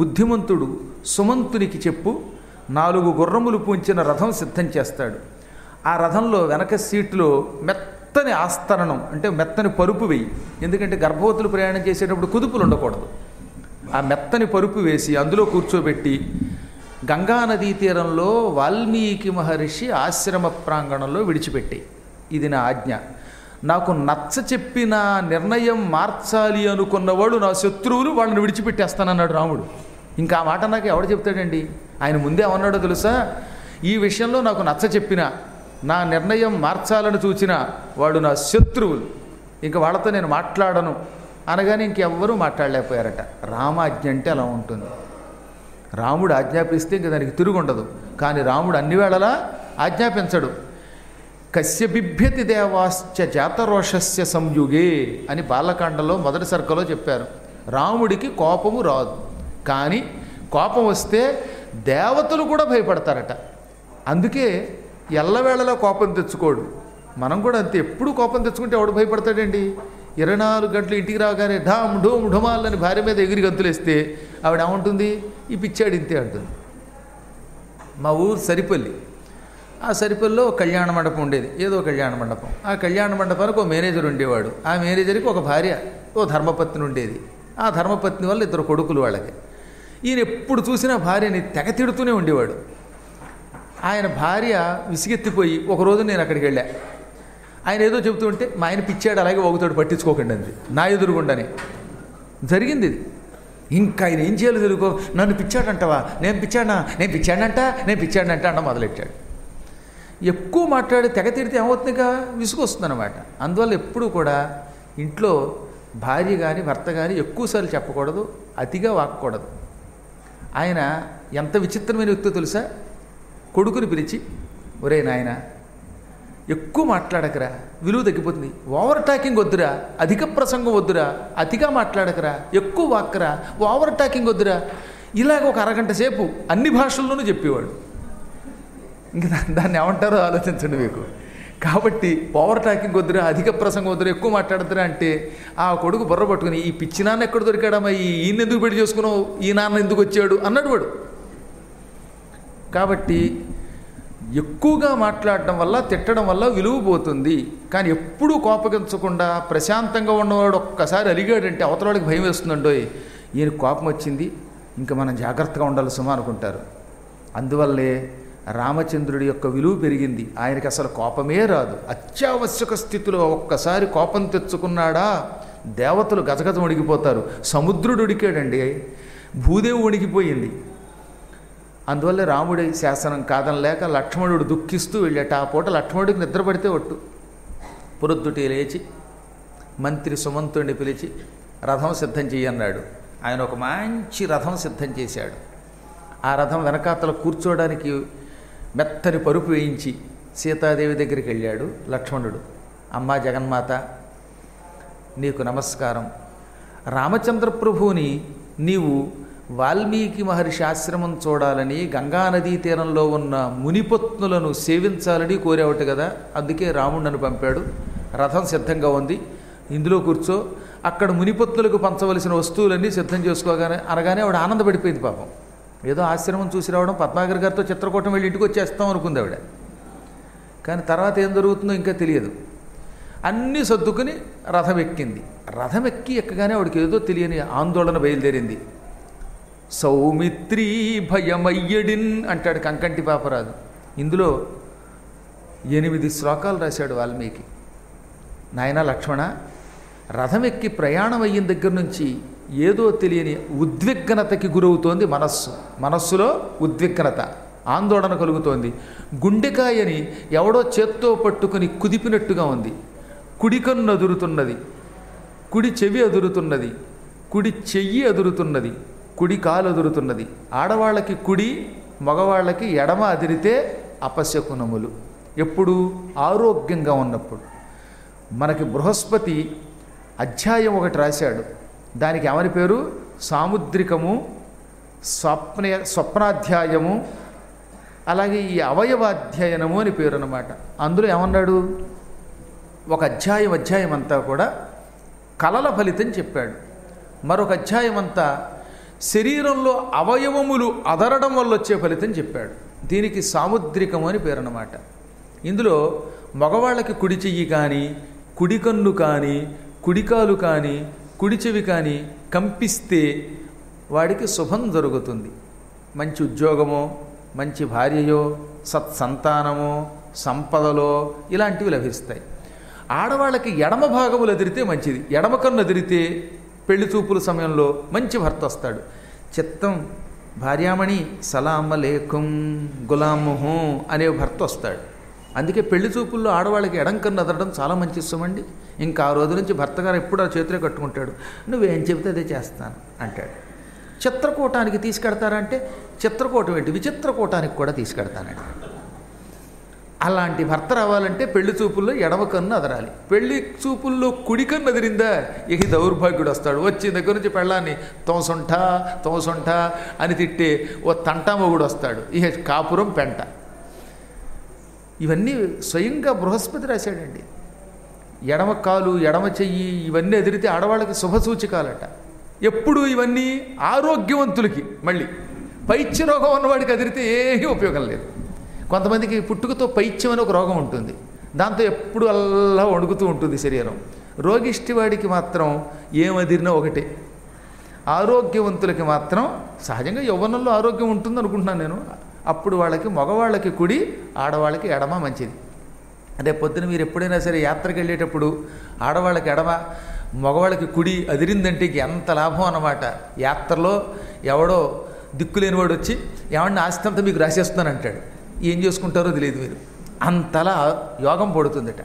బుద్ధిమంతుడు సుమంతునికి చెప్పు, నాలుగు గుర్రములు పూంచిన రథం సిద్ధం చేస్తాడు. ఆ రథంలో వెనక సీట్లో మెత్తని ఆస్తరణం అంటే మెత్తని పరుపు వేయి, ఎందుకంటే గర్భవతులు ప్రయాణం చేసేటప్పుడు కుదుపులు ఉండకూడదు. ఆ మెత్తని పరుపు వేసి అందులో కూర్చోబెట్టి గంగానదీ తీరంలో వాల్మీకి మహర్షి ఆశ్రమ ప్రాంగణంలో విడిచిపెట్టి, ఇది నా ఆజ్ఞ. నాకు నచ్చ చెప్పిన నిర్ణయం మార్చాలి అనుకున్నవాడు నా శత్రువులు, వాళ్ళని విడిచిపెట్టేస్తానన్నాడు రాముడు. ఇంకా ఆ మాట నాకు ఎవడు చెప్తాడండి? ఆయన ముందే ఏమన్నాడో తెలుసా? ఈ విషయంలో నాకు నచ్చ చెప్పిన, నా నిర్ణయం మార్చాలని చూచిన వాడు నా శత్రువులు, ఇంకా వాళ్ళతో నేను మాట్లాడను అనగానే ఇంకెవ్వరూ మాట్లాడలేకపోయారట. రామాజ్ఞ అంటే అలా ఉంటుంది. రాముడు ఆజ్ఞాపిస్తే ఇంక దానికి తిరుగుండదు. కానీ రాముడు అన్ని వేళలా ఆజ్ఞాపించడు. కస్య బిభ్యతి దేవాశ్చ జాతరోషస్య సంయుగే అని బాలకాండలో మొదటి సర్కలో చెప్పారు. రాముడికి కోపము రాదు, కానీ కోపం వస్తే దేవతలు కూడా భయపడతారట. అందుకే ఎల్లవేళలా కోపం తెచ్చుకోడు. మనం కూడా అంతే, ఎప్పుడు కోపం తెచ్చుకుంటే ఎవడు భయపడతాడండి? ఇరవై నాలుగు గంటలు ఇంటికి రాగానే ఢామ్ ఢూమ్ ఢుమాలని భార్య మీద ఎగిరి గంతులేస్తే ఆవిడ ఏమంటుంది? ఈ పిచ్చాడు ఇంతే అంటుంది. మా ఊరు సరిపల్లి. ఆ సరిపల్లిలో ఒక కళ్యాణ మండపం ఉండేది, ఏదో కళ్యాణ మండపం. ఆ కళ్యాణ మండపానికి ఒక మేనేజర్ ఉండేవాడు. ఆ మేనేజర్కి ఒక భార్య, ఓ ధర్మపత్ని ఉండేది. ఆ ధర్మపత్ని వల్ల ఇద్దరు కొడుకులు వాళ్ళకి. ఈయన ఎప్పుడు చూసినా భార్యని తెగ తిడుతూనే ఉండేవాడు. ఆయన భార్య విసిగెత్తిపోయి ఒకరోజు నేను అక్కడికి వెళ్ళా. ఆయన ఏదో చెబుతూ ఉంటే మా ఆయన పిచ్చాడు, అలాగే ఒకతోడు పట్టించుకోకండి అంది నా ఎదురుగుండానే. జరిగింది ఇది. ఇంకా ఆయన ఏం చేయాలో తెలుకో, నన్ను పిచ్చాడంటావా, నేను పిచ్చాడా, నేను పిచ్చాడంట, నేను పిచ్చాడంట అన్న మొదలెట్టాడు. ఎక్కువ మాట్లాడి తెగ తిడితే ఏమవుతుందిగా, విసుగొస్తుంది అనమాట. అందువల్ల ఎప్పుడూ కూడా ఇంట్లో భార్య కానీ భర్త కానీ ఎక్కువసార్లు చెప్పకూడదు, అతిగా వాక్కూడదు. ఆయన ఎంత విచిత్రమైన వ్యక్తో తెలుసా? కొడుకుని పిలిచి, ఒరే నాయన ఎక్కువ మాట్లాడకరా, విలువ తగ్గిపోతుంది. ఓవర్ టాకింగ్ వద్దురా, అధిక ప్రసంగం వద్దురా, అతిగా మాట్లాడకరా, ఎక్కువ వాక్కరా, ఓవర్ టాకింగ్ వద్దురా, ఇలాగ ఒక అరగంట సేపు అన్ని భాషల్లోనూ చెప్పేవాడు. ఇంకా దాన్ని ఏమంటారో ఆలోచించండి మీకు. కాబట్టి ఓవర్ టాకింగ్ వద్దురా, అధిక ప్రసంగం వద్దురా, ఎక్కువ మాట్లాడుతురా అంటే ఆ కొడుకు బుర్ర పట్టుకుని, ఈ పిచ్చి నాన్న ఎక్కడ దొరికాడమ్మా, ఈ ఈయన ఎందుకు పెళ్లి చేసుకున్నావు, ఈ నాన్న ఎందుకు వచ్చాడు అన్నాడు వాడు. కాబట్టి ఎక్కువగా మాట్లాడడం వల్ల, తిట్టడం వల్ల విలువ పోతుంది. కానీ ఎప్పుడూ కోపగించకుండా ప్రశాంతంగా ఉన్నవాడు ఒక్కసారి అలిగాడంటే అవతలవాడికి భయం వేస్తుందండోయ్, ఈయన కోపం వచ్చింది, ఇంకా మనం జాగ్రత్తగా ఉండాలి సుమా అనుకుంటారు. అందువల్లే రామచంద్రుడి యొక్క విలువ పెరిగింది. ఆయనకి అసలు కోపమే రాదు. అత్యావశ్యక స్థితిలో ఒక్కసారి కోపం తెచ్చుకున్నాడా దేవతలు గజగజ వణికిపోతారు. సముద్రుడు ఉడికాడండి, భూదేవి వణికిపోయింది. అందువల్ల రాముడి శాసనం కాదనలేక లక్ష్మణుడు దుఃఖిస్తూ వెళ్ళాట. ఆ పూట లక్ష్మణుడికి నిద్రపడితే ఒట్టు. పొరుద్దుటి లేచి మంత్రి సుమంతుడిని పిలిచి రథం సిద్ధం చేయన్నాడు. ఆయన ఒక మంచి రథం సిద్ధం చేశాడు. ఆ రథం వెనకాతల కూర్చోవడానికి మెత్తని పరుపు వేయించి సీతాదేవి దగ్గరికి వెళ్ళాడు లక్ష్మణుడు. అమ్మా జగన్మాత, నీకు నమస్కారం. రామచంద్ర ప్రభువుని నీవు వాల్మీకి మహర్షి ఆశ్రమం చూడాలని, గంగానదీ తీరంలో ఉన్న మునిపత్నులను సేవించాలని కోరేవట కదా, అందుకే రాముడిని పంపాడు. రథం సిద్ధంగా ఉంది, ఇందులో కూర్చో, అక్కడ మునిపత్నులకు పంచవలసిన వస్తువులన్నీ సిద్ధం చేసుకోగానే అనగానే ఆవిడ ఆనందపడిపోయింది. పాపం ఏదో ఆశ్రమం చూసి రావడం, పద్మాగర్ గారితో చిత్రకూటం వెళ్ళి ఇంటికి వచ్చేస్తాం అనుకుంది ఆవిడ. కానీ తర్వాత ఏం జరుగుతుందో ఇంకా తెలియదు. అన్నీ సర్దుకుని రథం ఎక్కింది. రథం ఎక్కి ఎక్కగానే ఆవిడకి ఏదో తెలియని ఆందోళన బయలుదేరింది. సౌమిత్రీ భయమయ్యడిన్ అంటాడు కంకంటి పాపరాజు. ఇందులో ఎనిమిది శ్లోకాలు రాశాడు వాల్మీకి. నాయన లక్ష్మణ, రథం ఎక్కి ప్రయాణం అయిన దగ్గర నుంచి ఏదో తెలియని ఉద్విగ్నతకి గురవుతోంది మనస్సు. మనస్సులో ఉద్విగ్నత, ఆందోళన కలుగుతోంది. గుండెకాయని ఎవడో చేత్తో పట్టుకుని కుదిపినట్టుగా ఉంది. కుడి కన్ను అదురుతున్నది, కుడి చెవి అదురుతున్నది, కుడి చెయ్యి అదురుతున్నది, కుడి కాలు అదురుతున్నది. ఆడవాళ్ళకి కుడి, మగవాళ్ళకి ఎడమ అదిరితే అపశకునములు. ఎప్పుడు? ఆరోగ్యంగా ఉన్నప్పుడు. మనకి బృహస్పతి అధ్యాయం ఒకటి రాశాడు. దానికి ఏమని పేరు? సాముద్రికము, స్వప్న స్వప్నాధ్యాయము, అలాగే ఈ అవయవాధ్యయనము అని పేరు అన్నమాట. అందులో ఏమన్నాడు? ఒక అధ్యాయం అధ్యాయం అంతా కూడా కలల ఫలితం చెప్పాడు. మరొక అధ్యాయం అంతా శరీరంలో అవయవములు అదరడం వల్ల వచ్చే ఫలితం చెప్పాడు. దీనికి సాముద్రికము అని పేరు అన్నమాట. ఇందులో మగవాళ్ళకి కుడి చెయ్యి కానీ కుడి కన్ను కానీ కుడికాలు కానీ కుడి చెవి కానీ కంపిస్తే వాడికి శుభం జరుగుతుంది. మంచి ఉద్యోగమో, మంచి భార్యయో, సత్సంతానమో, సంపదలో ఇలాంటివి లభిస్తాయి. ఆడవాళ్ళకి ఎడమ భాగములు అదిరితే మంచిది. ఎడమ కన్ను అదిరితే పెళ్లి చూపుల సమయంలో మంచి భర్త వస్తాడు. చిత్తం భార్యామణి సలాం అలేకుం గులాముహు అనే భర్త వస్తాడు. అందుకే పెళ్లి చూపుల్లో ఆడవాళ్ళకి ఎడం కన్ను అదరడం చాలా మంచి ఇష్టమండి. ఇంకా ఆ రోజు నుంచి భర్త గారు ఎప్పుడు ఆ చేతిలో కట్టుకుంటాడు. నువ్వేం చెబితే అదే చేస్తాను అంటాడు. చిత్రకూటానికి తీసుకెడతారంటే చిత్రకూటం ఏంటి, విచిత్రకూటానికి కూడా తీసుకెడతానండి. అలాంటి భర్త రావాలంటే పెళ్లి చూపుల్లో ఎడమ కన్ను అదరాలి. పెళ్లి చూపుల్లో కుడి కన్ను అదిరిందా ఇక దౌర్భాగ్యుడు వస్తాడు. వచ్చి దగ్గర నుంచి పెళ్ళాన్ని తోసొంఠ తోసొంఠ అని తిట్టే ఓ తంటామొగుడు వస్తాడు. ఇక కాపురం పెంట. ఇవన్నీ స్వయంగా బృహస్పతి రాశాడండి. ఎడమ కాలు ఎడమ చెయ్యి ఇవన్నీ ఎదిరితే ఆడవాళ్ళకి శుభసూచికాలట. ఎప్పుడు ఇవన్నీ ఆరోగ్యవంతులకి. మళ్ళీ పైత్య రోగం ఉన్నవాడికి అదిరితే ఏమీ ఉపయోగం లేదు. కొంతమందికి పుట్టుకతో పైత్యం అని ఒక రోగం ఉంటుంది. దాంతో ఎప్పుడు అల్లా వణుకుతూ ఉంటుంది శరీరం. రోగిష్టి వాడికి మాత్రం ఏమదిరినా ఒకటే. ఆరోగ్యవంతులకి మాత్రం సహజంగా యవ్వనంలో ఆరోగ్యం ఉంటుంది అనుకుంటున్నాను నేను. అప్పుడు వాళ్ళకి మగవాళ్ళకి కుడి, ఆడవాళ్ళకి ఎడమ మంచిది. అదే పొద్దున మీరు ఎప్పుడైనా సరే యాత్రకు వెళ్ళేటప్పుడు ఆడవాళ్ళకి ఎడమ, మగవాళ్ళకి కుడి అదిరిందంటే ఎంత లాభం అన్నమాట. యాత్రలో ఎవడో దిక్కులేనివాడు వచ్చి ఏమన్నా ఆస్తి అంతా మీకు రాసేస్తున్నాను అంటాడు. ఏం చేసుకుంటారో తెలియదు మీరు. అంతలా యోగం పడుతుందట.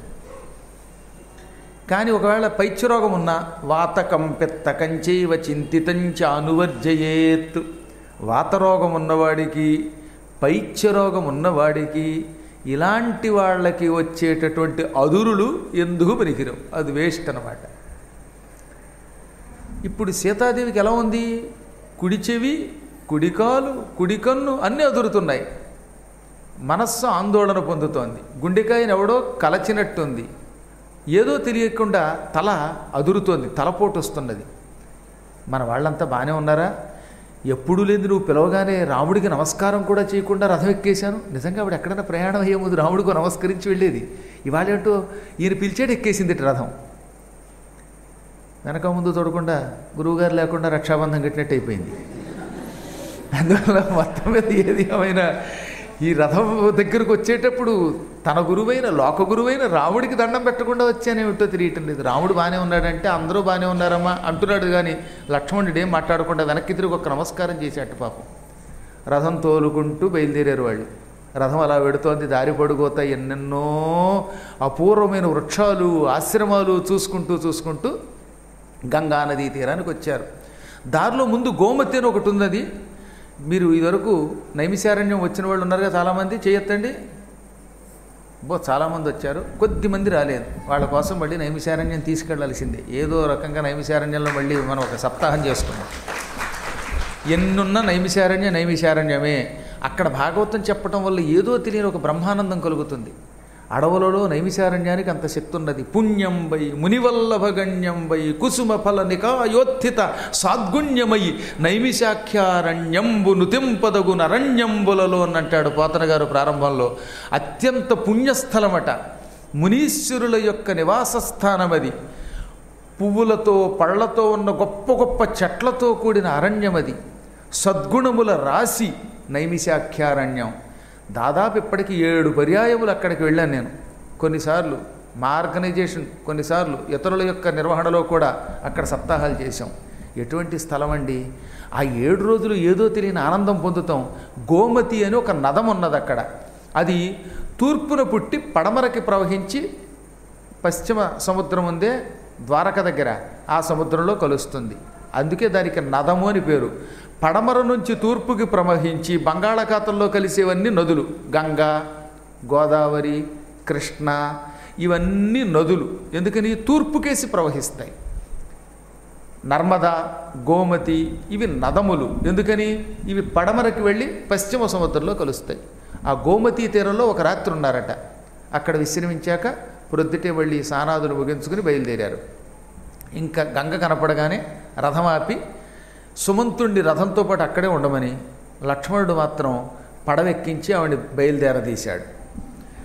కానీ ఒకవేళ పైత్యరోగం ఉన్నా వాతకం పిత్తకంచైవ చింతితంచ అనువర్జయేత్. వాతరోగం ఉన్నవాడికి, పైత్యరోగం ఉన్నవాడికి ఇలాంటి వాళ్ళకి వచ్చేటటువంటి అదురులు ఎందుకు పనికిరావు. అది వేస్ట్ అన్నమాట. ఇప్పుడు సీతాదేవికి ఎలా ఉంది? కుడి చెవి, కుడికాలు, కుడికన్ను అన్నీ అదురుతున్నాయి. మనస్సు ఆందోళన పొందుతోంది. గుండెకాయని ఎవడో కలచినట్టుంది. ఏదో తెలియకుండా తల అదురుతోంది, తలపోటు వస్తున్నది. మన వాళ్ళంతా బాగానే ఉన్నారా? ఎప్పుడూ లేదు నువ్వు పిలవగానే రాముడికి నమస్కారం కూడా చేయకుండా రథం ఎక్కేశాను. నిజంగా ఆవిడ ఎక్కడైనా ప్రయాణం అయ్యే ముందు రాముడికి నమస్కరించి వెళ్ళేది. ఇవాళ ఏంటో ఈయన పిలిచాడు ఎక్కేసింది రథం. వెనక ముందు తోడకుండా గురువుగారు లేకుండా రక్షాబంధం కట్టినట్టు అయిపోయింది. అందువల్ల మొత్తం మీద ఏది ఏమైనా ఈ రథం దగ్గరకు వచ్చేటప్పుడు తన గురువైన లోక గురువైన రాముడికి దండం పెట్టకుండా వచ్చానేమిటో తెలియటం లేదు. రాముడు బాగానే ఉన్నాడంటే అందరూ బాగానే ఉన్నారమ్మా అంటున్నాడు. కానీ లక్ష్మణుడు ఏం మాట్లాడకుండా వెనక్కి తిరిగి ఒక నమస్కారం చేశాట పాపం. రథం తోలుకుంటూ బయలుదేరారు వాళ్ళు. రథం అలా వెడుతోంది. దారి పొడుగోతా ఎన్నెన్నో అపూర్వమైన వృక్షాలు, ఆశ్రమాలు చూసుకుంటూ చూసుకుంటూ గంగానదీ తీరానికి వచ్చారు. దారిలో ముందు గోమతి అని ఒకటి ఉన్నది. మీరు ఇదివరకు నైమిశారణ్యం వచ్చిన వాళ్ళు ఉన్నారుగా చాలామంది, చేయొత్తండి. బో చాలామంది వచ్చారు, కొద్దిమంది రాలేదు. వాళ్ళ కోసం మళ్ళీ నైమిశారణ్యం తీసుకెళ్లాల్సిందే. ఏదో రకంగా నైమిశారణ్యంలో మళ్ళీ మనం ఒక సప్తాహం చేసుకున్నాం. ఎన్నున్న నైమిశారణ్య నైమిశారణ్యమే. అక్కడ భాగవతం చెప్పడం వల్ల ఏదో తెలియని ఒక బ్రహ్మానందం కలుగుతుంది. అడవులలో నైమిశారణ్యానికి అంత శక్తి ఉన్నది. పుణ్యం వై మునివల్లభగణ్యం వై కుసుమ ఫల నికాయోత్థిత సాద్గుణ్యమయి నైమిశాఖ్యారణ్యంబు నుతింపదగు నరణ్యంబులలో అనంటాడు పోతన గారు ప్రారంభంలో. అత్యంత పుణ్యస్థలమట. మునీశ్వరుల యొక్క నివాస స్థానం అది. పువ్వులతో పళ్లతో ఉన్న గొప్ప గొప్ప చెట్లతో కూడిన అరణ్యం అది. సద్గుణముల రాశి నైమిశాఖ్యారణ్యం. దాదాపు ఇప్పటికి ఏడు పర్యాయములు అక్కడికి వెళ్ళాను నేను. కొన్నిసార్లు మా ఆర్గనైజేషన్, కొన్నిసార్లు ఇతరుల యొక్క నిర్వహణలో కూడా అక్కడ సప్తాహాలు చేశాం. ఎటువంటి స్థలం అండి! ఆ ఏడు రోజులు ఏదో తెలియని ఆనందం పొందుతాం. గోమతి అని ఒక నదం ఉన్నది అక్కడ. అది తూర్పున పుట్టి పడమరకి ప్రవహించి పశ్చిమ సముద్రం ఉందే ద్వారక దగ్గర, ఆ సముద్రంలో కలుస్తుంది. అందుకే దానికి నదము అని పేరు. పడమర నుంచి తూర్పుకి ప్రవహించి బంగాళాఖాతంలో కలిసేవన్నీ నదులు. గంగా, గోదావరి, కృష్ణ ఇవన్నీ నదులు. ఎందుకని తూర్పుకేసి ప్రవహిస్తాయి. నర్మదా, గోమతి ఇవి నదములు. ఎందుకని ఇవి పడమరకి వెళ్ళి పశ్చిమ సముద్రంలో కలుస్తాయి. ఆ గోమతీ తీరంలో ఒక రాత్రి ఉన్నారట. అక్కడ విశ్రమించాక ప్రొద్దుటే వెళ్ళి సానాదులు ముగించుకుని బయలుదేరారు. ఇంకా గంగ కనపడగానే రథం ఆపి సుమంతుణ్ణి రథంతో పాటు అక్కడే ఉండమని లక్ష్మణుడు మాత్రం పడవెక్కించి ఆవిడని బయలుదేరదీశాడు.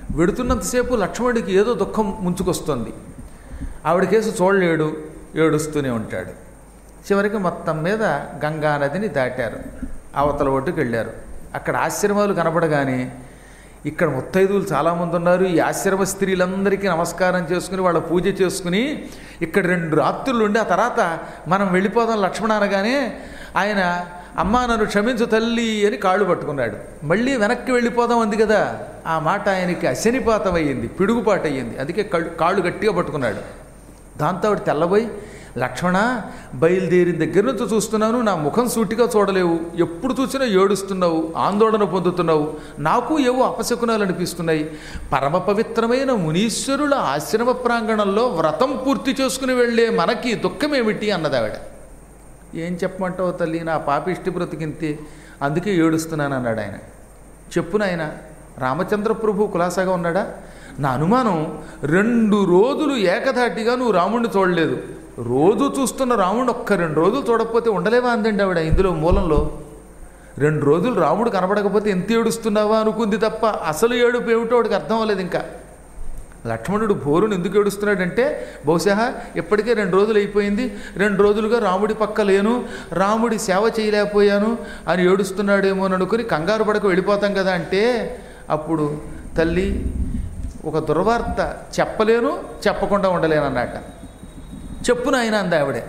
వెడుతున్నంతసేపు లక్ష్మణుడికి ఏదో దుఃఖం ముంచుకొస్తుంది. ఆవిడ కేసు చూడలేడు, ఏడుస్తూనే ఉంటాడు. చివరికి మొత్తం మీద గంగా నదిని దాటారు, అవతల ఒడ్డుకు వెళ్ళారు. అక్కడ ఆశ్రమాలు కనపడగానే ఇక్కడ ముత్తైదువులు చాలామంది ఉన్నారు, ఈ ఆశ్రమ స్త్రీలందరికీ నమస్కారం చేసుకుని వాళ్ళ పూజ చేసుకుని ఇక్కడ రెండు రాత్రులు ఉండి ఆ తర్వాత మనం వెళ్ళిపోదాం లక్ష్మణ అనగానే ఆయన అమ్మా నన్ను క్షమించు తల్లి అని కాళ్ళు పట్టుకున్నాడు. మళ్ళీ వెనక్కి వెళ్ళిపోదాం అంది కదా, ఆ మాట ఆయనకి అశనిపాతం అయ్యింది, పిడుగుపాటు అయ్యింది. అందుకే కళ్ళు కాళ్ళు గట్టిగా పట్టుకున్నాడు. దాంతో ఆవిడ తెల్లబోయి, లక్ష్మణ బయలుదేరిన దగ్గర నుంచి చూస్తున్నాను, నా ముఖం సూటిగా చూడలేవు, ఎప్పుడు చూసినా ఏడుస్తున్నావు, ఆందోళన పొందుతున్నావు, నాకు ఏవో అపశకునాలు అనిపిస్తున్నాయి. పరమ పవిత్రమైన మునీశ్వరుల ఆశ్రమ ప్రాంగణంలో వ్రతం పూర్తి చేసుకుని వెళ్ళే మనకి దుఃఖం ఏమిటి అన్నదావిడ. ఏం చెప్పమంటావు తల్లి, నా పాపిష్టి బ్రతికింతే, అందుకే ఏడుస్తున్నాను అన్నాడు ఆయన. చెప్పున ఆయన రామచంద్ర ప్రభు కులాసాగా ఉన్నాడా? నా అనుమానం రెండు రోజులు ఏకధాటిగా నువ్వు రాముడిని చూడలేదు, రోజు చూస్తున్న రాముడిని ఒక్క రెండు రోజులు చూడకపోతే ఉండలేవా అందండి ఆవిడ. ఇందులో మూలంలో రెండు రోజులు రాముడు కనబడకపోతే ఎంత ఏడుస్తున్నావా అనుకుంది తప్ప అసలు ఏడుపు ఏమిటో వాడికి అర్థం అవ్వలేదు. ఇంకా లక్ష్మణుడు బోరుని ఎందుకు ఏడుస్తున్నాడంటే బహుశా ఇప్పటికే రెండు రోజులు అయిపోయింది, రెండు రోజులుగా రాముడి పక్క లేను, రాముడి సేవ చేయలేకపోయాను అని ఏడుస్తున్నాడేమో అని అనుకుని కంగారు పడక వెళ్ళిపోతాం కదా అంటే, అప్పుడు తల్లి ఒక దుర్వార్త చెప్పలేను, చెప్పకుండా ఉండలేను అన్నట్ట. చెప్పున ఆయన అంది ఆవిడే.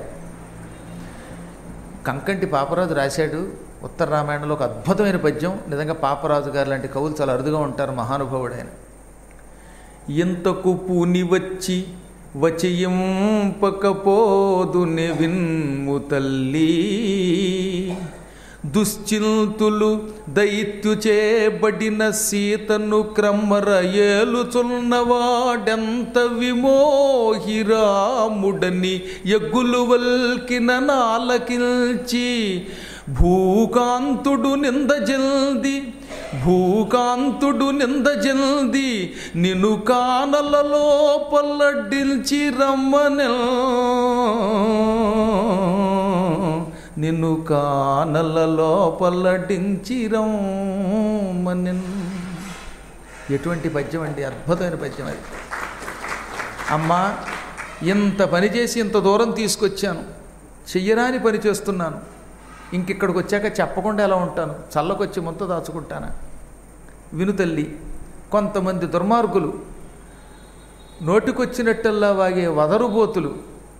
కంకంటి పాపరాజు రాశాడు ఉత్తర రామాయణంలో ఒక అద్భుతమైన పద్యం. నిజంగా పాపరాజు గారు లాంటి కవులు చాలా అరుదుగా ఉంటారు, మహానుభావుడు ఆయన. ఎంతకు పూని వచ్చి వచయింపకపోదు విన్ము తల్లి, దుశ్చింతులు దైత్యు చేబడిన సీతను క్రమర ఏలుచున్నవాడెంత విమోహిరాముడని ఎగ్గులు వల్కిన నాలకిల్చి, భూకాంతుడు నిందజల్ది భూకాంతుడు నిందజల్ది నిన్ను కానలలో పల్లడ్డిల్చి రమ్మనెల్ నిన్ను కానలలో పల్లడించి రమ్మనెల్. ఎటువంటి పద్యం అండి, అద్భుతమైన పద్యం అది. అమ్మా, ఇంత పని చేసి ఇంత దూరం తీసుకొచ్చాను, చెయ్యరాని పని చేస్తున్నాను, ఇంకిక్కడికి వచ్చాక చెప్పకుండా ఎలా ఉంటాను, చల్లకొచ్చి ముంత దాచుకుంటానా? విను తల్లి, కొంతమంది దుర్మార్గులు, నోటికొచ్చినట్టల్లా వాగే వదరుబోతులు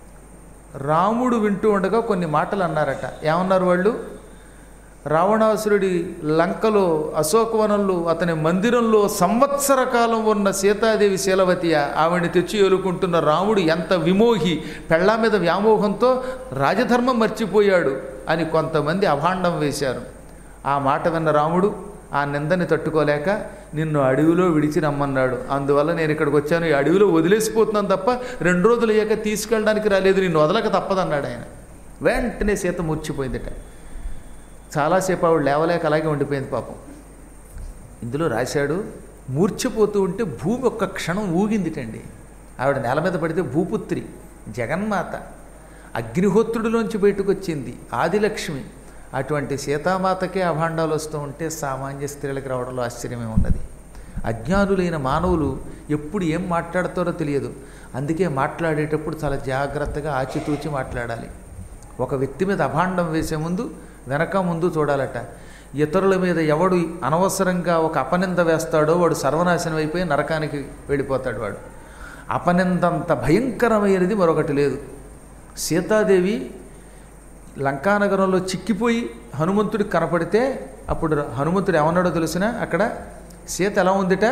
రాముడు వింటూ ఉండగా కొన్ని మాటలు అన్నారట. ఏమన్నారు వాళ్ళు? రావణాసురుడి లంకలో అశోకవనంలో అతని మందిరంలో సంవత్సర కాలం ఉన్న సీతాదేవి శీలవతియ, ఆవిడ్ని తెచ్చి ఏలుకుంటున్న రాముడు ఎంత విమోహి, పెళ్ళా మీద వ్యామోహంతో రాజధర్మం మర్చిపోయాడు అని కొంతమంది అభాండం వేశారు. ఆ మాట విన్న రాముడు ఆ నిందని తట్టుకోలేక నిన్ను అడవిలో విడిచి రమ్మన్నాడు, అందువల్ల నేను ఇక్కడికి వచ్చాను, ఈ అడవిలో వదిలేసిపోతున్నాను తప్ప రెండు రోజులు అయ్యాక తీసుకెళ్ళడానికి రాలేదు, నిన్ను వదలక తప్పదన్నాడు ఆయన. వెంటనే సీత మూర్చిపోయిందిట. చాలాసేపు ఆవిడ లేవలేక అలాగే ఉండిపోయింది పాపం. ఇందులో రాశాడు, మూర్ఛపోతూ ఉంటే భూమి ఒక్క క్షణం ఊగిందిటండి. ఆవిడ నేల మీద పడితే భూపుత్రి జగన్మాత అగ్నిహోత్రుడిలోంచి బయటకు వచ్చింది ఆదిలక్ష్మి. అటువంటి సీతామాతకే అభాండాలు వస్తూ ఉంటే సామాన్య స్త్రీలకు రావడంలో ఆశ్చర్యమే ఉన్నది. అజ్ఞానులైన మానవులు ఎప్పుడు ఏం మాట్లాడతారో తెలియదు, అందుకే మాట్లాడేటప్పుడు చాలా జాగ్రత్తగా ఆచితూచి మాట్లాడాలి. ఒక వ్యక్తి మీద అభాండం వేసే ముందు వెనక ముందు చూడాలట. ఇతరుల మీద ఎవడు అనవసరంగా ఒక అపనింద వేస్తాడో వాడు సర్వనాశనం అయిపోయి నరకానికి వెళ్ళిపోతాడు. వాడు అపనిందంత భయంకరమైనది మరొకటి లేదు. సీతాదేవి లంకానగరంలో చిక్కిపోయి హనుమంతుడికి కనపడితే అప్పుడు హనుమంతుడు ఏమన్నాడో తెలిసిన, అక్కడ సీత ఎలా ఉందిట,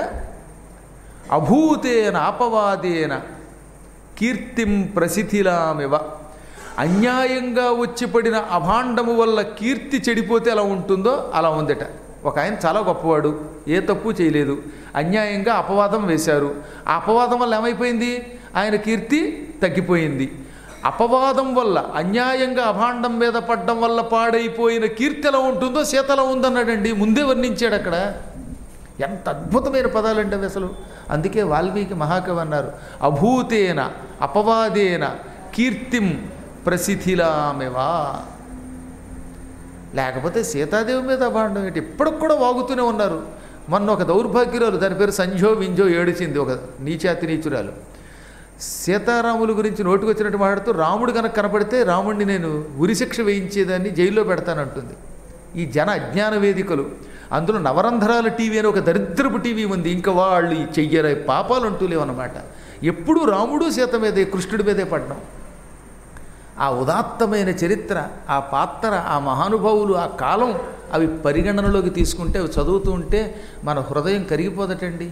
అభూతేన అపవాదేన కీర్తిం ప్రసిద్ధిలామివ. అన్యాయంగా వచ్చి పడిన అభాండము వల్ల కీర్తి చెడిపోతే ఎలా ఉంటుందో అలా ఉందట. ఒక ఆయన చాలా గొప్పవాడు, ఏ తప్పు చేయలేదు, అన్యాయంగా అపవాదం వేశారు, ఆ అపవాదం వల్ల ఏమైపోయింది, ఆయన కీర్తి తగ్గిపోయింది. అపవాదం వల్ల అన్యాయంగా అభాండం మీద పడ్డం వల్ల పాడైపోయిన కీర్తి ఎలా ఉంటుందో సీత ఎలా ఉందన్నాడండి, ముందే వర్ణించాడు అక్కడ. ఎంత అద్భుతమైన పదాలండి అవి అసలు. అందుకే వాల్మీకి మహాకవి అన్నారు, అభూతేన అపవాదేన కీర్తిం ప్రసిద్ధిలామెవా. లేకపోతే సీతాదేవి మీద అభాండం ఏంటి, ఇప్పటికి కూడా వాగుతూనే ఉన్నారు. మొన్న ఒక దౌర్భాగ్యురాలు, దాని పేరు సంజో వింజో ఏడిచింది, ఒక నీచాతి నీచురాలు. సీతారాముల గురించి నోటుకొచ్చినట్టు మాట్లాడుతూ రాముడు కనుక కనపడితే రాముడిని నేను ఉరిశిక్ష వేయించేదాన్ని, జైల్లో పెడతానంటుంది. ఈ జన అజ్ఞాన వేదికలు, అందులో నవరంధ్రాల టీవీ అని ఒక దరిద్రపు టీవీ ఉంది. ఇంకా వాళ్ళు ఈ చెయ్యర పాపాలు అంటూ లేవన్నమాట. ఎప్పుడూ రాముడు సీత మీదే, కృష్ణుడి మీదే పడ్డం. ఆ ఉదాత్తమైన చరిత్ర, ఆ పాత్ర, ఆ మహానుభావులు, ఆ కాలం, అవి పరిగణనలోకి తీసుకుంటే, అవి చదువుతూ ఉంటే మన హృదయం కరిగిపోదటండి.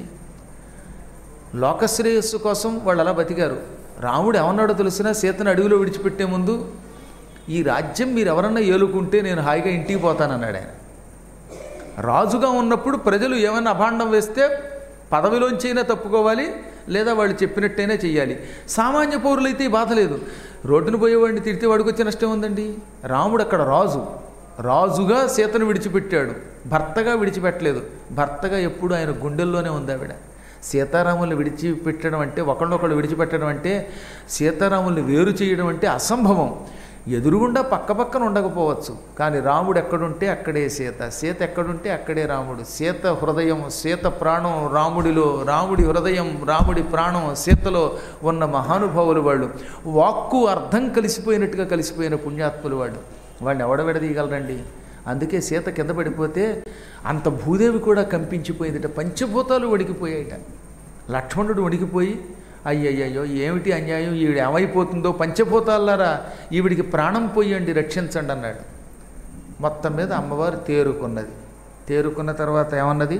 లోకశ్రేయస్సు కోసం వాళ్ళు అలా బతికారు. రాముడు ఏమన్నాడో తెలిసినా సీతను అడవిలో విడిచిపెట్టే ముందు, ఈ రాజ్యం మీరు ఎవరన్నా ఏలుకుంటే నేను హాయిగా ఇంటికి పోతానన్నాడు ఆయన. రాజుగా ఉన్నప్పుడు ప్రజలు ఏమన్నా అభాండం వేస్తే పదవిలోంచైనా తప్పుకోవాలి, లేదా వాళ్ళు చెప్పినట్టయినా చెయ్యాలి. సామాన్య పౌరులైతే ఈ బాధ లేదు. రోడ్డును పోయేవాడిని తిడితే వాడికి వచ్చే నష్టం ఉందండి. రాముడు అక్కడ రాజు, రాజుగా సీతను విడిచిపెట్టాడు, భర్తగా విడిచిపెట్టలేదు. భర్తగా ఎప్పుడు ఆయన గుండెల్లోనే ఉంది ఆవిడ. సీతారాముల్ని విడిచిపెట్టడం అంటే, ఒకళ్ళొకళ్ళు విడిచిపెట్టడం అంటే, సీతారాముల్ని వేరు చేయడం అంటే అసంభవం. ఎదురుగుండా పక్క పక్కన ఉండకపోవచ్చు, కానీ రాముడు ఎక్కడుంటే అక్కడే సీత, సీత ఎక్కడుంటే అక్కడే రాముడు. సీత హృదయం, సీత ప్రాణం రాముడిలో, రాముడి హృదయం, రాముడి ప్రాణం సీతలో ఉన్న మహానుభావులు వాళ్ళు. వాక్కు అర్థం కలిసిపోయినట్టుగా కలిసిపోయిన పుణ్యాత్ములు వాళ్ళు. వాళ్ళని ఎవడ విడదీయగలరండి? అందుకే సీత కింద పడిపోతే అంత భూదేవి కూడా కంపించిపోయిందిట, పంచభూతాలు వణికిపోయాయిట. లక్ష్మణుడు వణికిపోయి, అయ్యయ్యో ఏమిటి అన్యాయం, ఈవిడ ఏమైపోతుందో, పంచభూతాలారా ఈవిడికి ప్రాణం పోయండి, రక్షించండి అన్నాడు. మొత్తం మీద అమ్మవారు తేరుకున్నది. తేరుకున్న తర్వాత ఏమన్నది?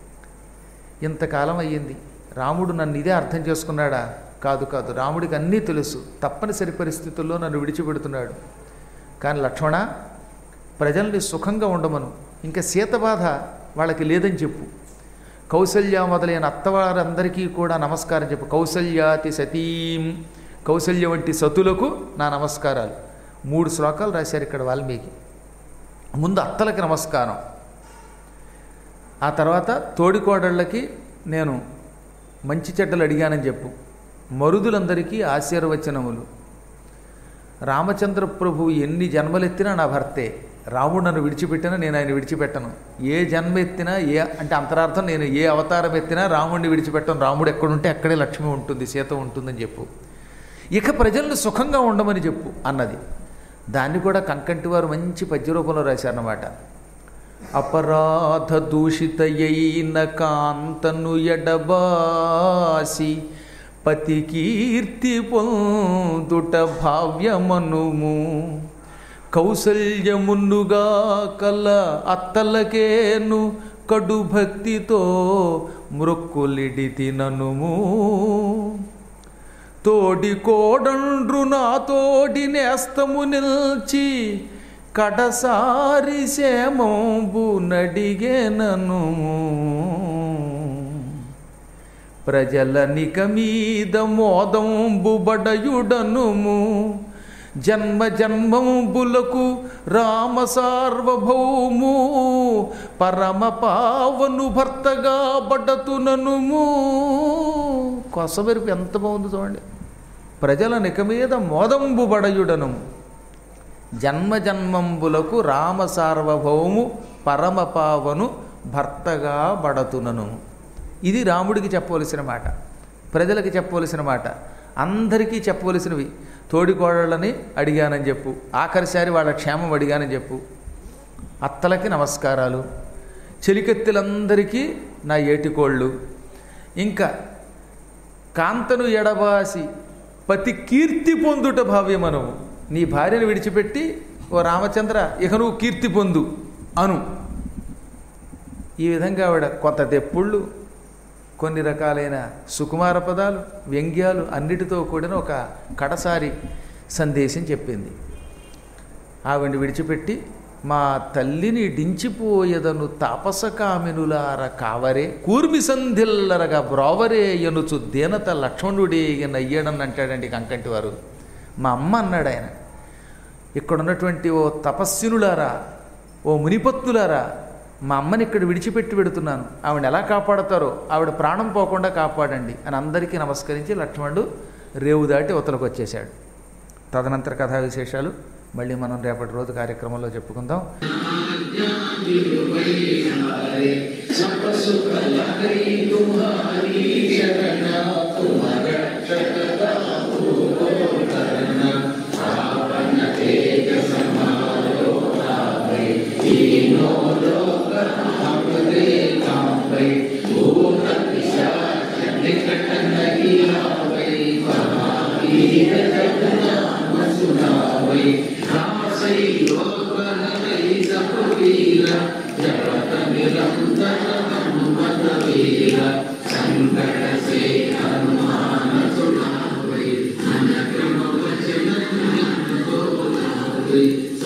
ఇంతకాలం అయ్యింది, రాముడు నన్ను ఇదే అర్థం చేసుకున్నాడా? కాదు కాదు, రాముడికి అన్నీ తెలుసు, తప్పనిసరి పరిస్థితుల్లో నన్ను విడిచిపెడుతున్నాడు. కానీ లక్ష్మణ, ప్రజల్ని సుఖంగా ఉండమను, ఇంకా సీత బాధ వాళ్ళకి లేదని చెప్పు. కౌసల్య మొదలైన అత్తవారందరికీ కూడా నమస్కారం చెప్పు. కౌసల్యాతి సతీం, కౌసల్య వంటి సతులకు నా నమస్కారాలు. మూడు శ్లోకాలు రాశారు ఇక్కడ వాల్మీకి. ముందు అత్తలకి నమస్కారం, ఆ తర్వాత తోడికోడళ్ళకి నేను మంచి చెడ్డలు అడిగానని చెప్పు. మరుదులందరికీ ఆశీర్వచనములు. రామచంద్ర ప్రభువు ఎన్ని జన్మలెత్తినా నా భర్తే, రాముడు నన్ను విడిచిపెట్టినా నేను ఆయన విడిచిపెట్టను. ఏ జన్మ ఎత్తినా, ఏ అంటే అంతరార్థం, నేను ఏ అవతారం ఎత్తినా రాముడిని విడిచిపెట్టను. రాముడు ఎక్కడుంటే అక్కడే లక్ష్మి ఉంటుంది, సీత ఉంటుందని చెప్పు. ఇక ప్రజలను సుఖంగా ఉండమని చెప్పు అన్నది. దాన్ని కూడా కంకంటి వారు మంచి పద్య రూపంలో రాశారన్నమాట. అపరాధ దూషితయైన కాంతను ఎడబాసి పతి కీర్తి పొందుట భావ్యమనుము, కౌసల్యమున్నుగా కల అత్తలకేను కడు భక్తితో మృక్కులిడితి ననుము, తోడి కోడండ్రు నా తోడి నేస్తము నిల్చి కడసారి సేమంబు నడిగేనను, ప్రజల నిక మీద మోదంబు బడయుడనుము, జన్మ జన్మంబులకు రామ సార్వభౌము, పరమ పావను భర్తగా బడతుననుము. కొసమెరుపు ఎంత బాగుంది చూడండి. ప్రజల నిక మీద మోదంబు బడయుడనుము, జన్మ జన్మంబులకు రామ సార్వభౌము, పరమ పావను భర్తగా బడతునను. ఇది రాముడికి చెప్పవలసిన మాట, ప్రజలకి చెప్పవలసిన మాట, అందరికీ చెప్పవలసినవి. తోడికోడళ్ళని అడిగానని చెప్పు, ఆఖరిసారి వాళ్ళ క్షేమం అడిగానని చెప్పు. అత్తలకి నమస్కారాలు, చెలికత్తెలందరికీ నా ఏటికోళ్ళు. ఇంకా కాంతను ఎడబాసి పతి కీర్తి పొందుట భావ్యమనువు, నీ భార్యను విడిచిపెట్టి ఓ రామచంద్ర ఇక నువ్వు కీర్తి పొందు అను. ఈ విధంగా ఆవిడ కొంత తెప్పుళ్ళు, కొన్ని రకాలైన సుకుమార పదాలు, వ్యంగ్యాలు అన్నిటితో కూడిన ఒక కడసారి సందేశం చెప్పింది. ఆవిడ్ని విడిచిపెట్టి, మా తల్లిని డించిపోయదను తాపసకామినులార కావరే కూర్మి సంధిల్లరగా బ్రోవరే ఎనుచు దీనత లక్ష్మణుడేగిన అయ్యడని అంటాడండి కంకంటి వారు. మా అమ్మ అన్నాడు ఆయన. ఇక్కడ ఉన్నటువంటి ఓ తపస్వినులారా, ఓ మునిపత్నులారా, మా అమ్మని ఇక్కడ విడిచిపెట్టి పెడుతున్నాను, ఆవిడ ఎలా కాపాడతారో ఆవిడ ప్రాణం పోకుండా కాపాడండి అని అందరికీ నమస్కరించి లక్ష్మణుడు రేవు దాటి ఉతలకు వచ్చేశాడు. తదనంతర కథా విశేషాలు మళ్ళీ మనం రేపటి రోజు కార్యక్రమంలో చెప్పుకుందాం. सब सुख लहरी तुम्हारी शरण तुम रक्षक दाऊ को करना आपन तेज समारो आवे तीनों लोक हमरे कांपे भूत पिशाच निकट नहीं आवे महावीर जब नाम सुनावे नासै लोक हरै सब वीर जगत निरंतर हनुमत वीर संकट से हनुमान छुड़ावे मन क्रम वचन ध्यान को लावे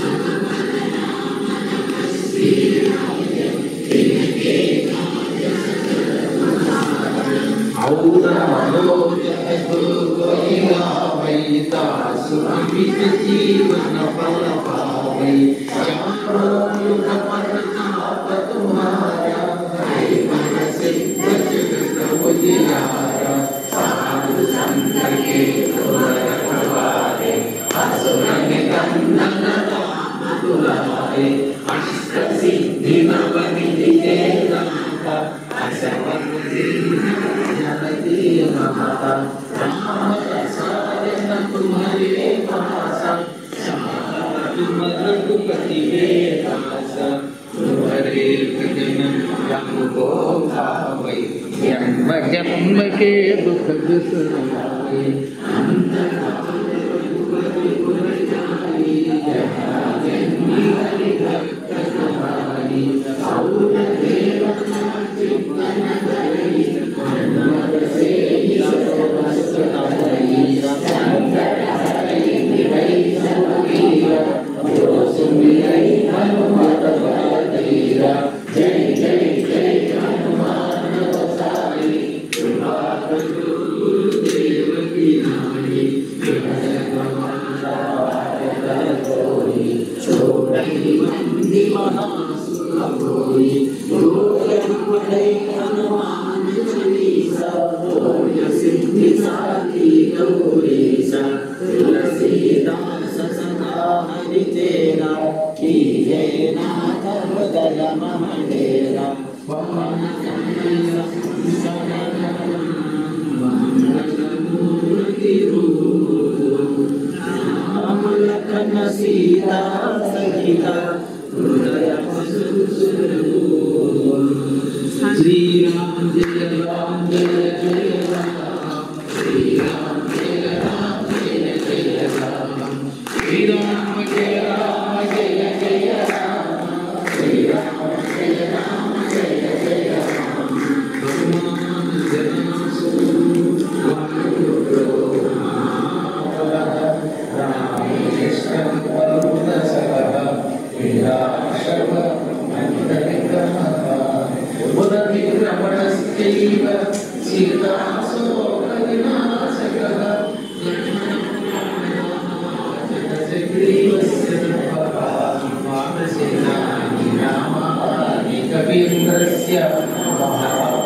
और मनोजन कोई लावे दास अमित जीवन फल पावे चारों युग परताप तुम्हारा मन सिद्ध जगत उजियारा साधु संत के तुम रखवारे असुर निकंदन राम दुलारे अष्ट सिद्धि नव निधि के दाता असवर जगति माता राम रसायन तुम्हारे पासा तुम रघुपति वेदास तुम्हारे भजन राम को भावे जन्म जन्म के दुख बिसरावे अंत रघुपति पुर जाई जहाँ जन्मी हरि भक्त तुम्हारी और देवता चिंतन करी जन्म से सर्वस्व हरि शंकर हरि निवै सुखीरा जो सुमिरै हनुमत बलधीरा जय जय जय हनुमान गोसाई कृपा करो गुरुदेव की नाई छोड़ई बंदी महासुर होई हनुमान चालीसा सिद्धि साधी गौरीसा तुलसीदास सदा हरि तेरा कीजे नाथ हृदय महडेरा पवन मूर्ति राम लखन सीता सहिता हृदय श्री राम जय राम जय जय राम श्री राम जय राम जय जय राम श्री राम जय राम जय जय राम श्री राम जय राम जय जय राम भगवान जनासु वायुपुत्रो रामेश्वर वरुणसह विराशव मण्डलिकमः बुधविक्रमणस्यैव सीताशोकविनाशकः लक्ष्मणप्राणनाथग्रीवस्य मानसेनानि रामानि कवीन्द्रस्य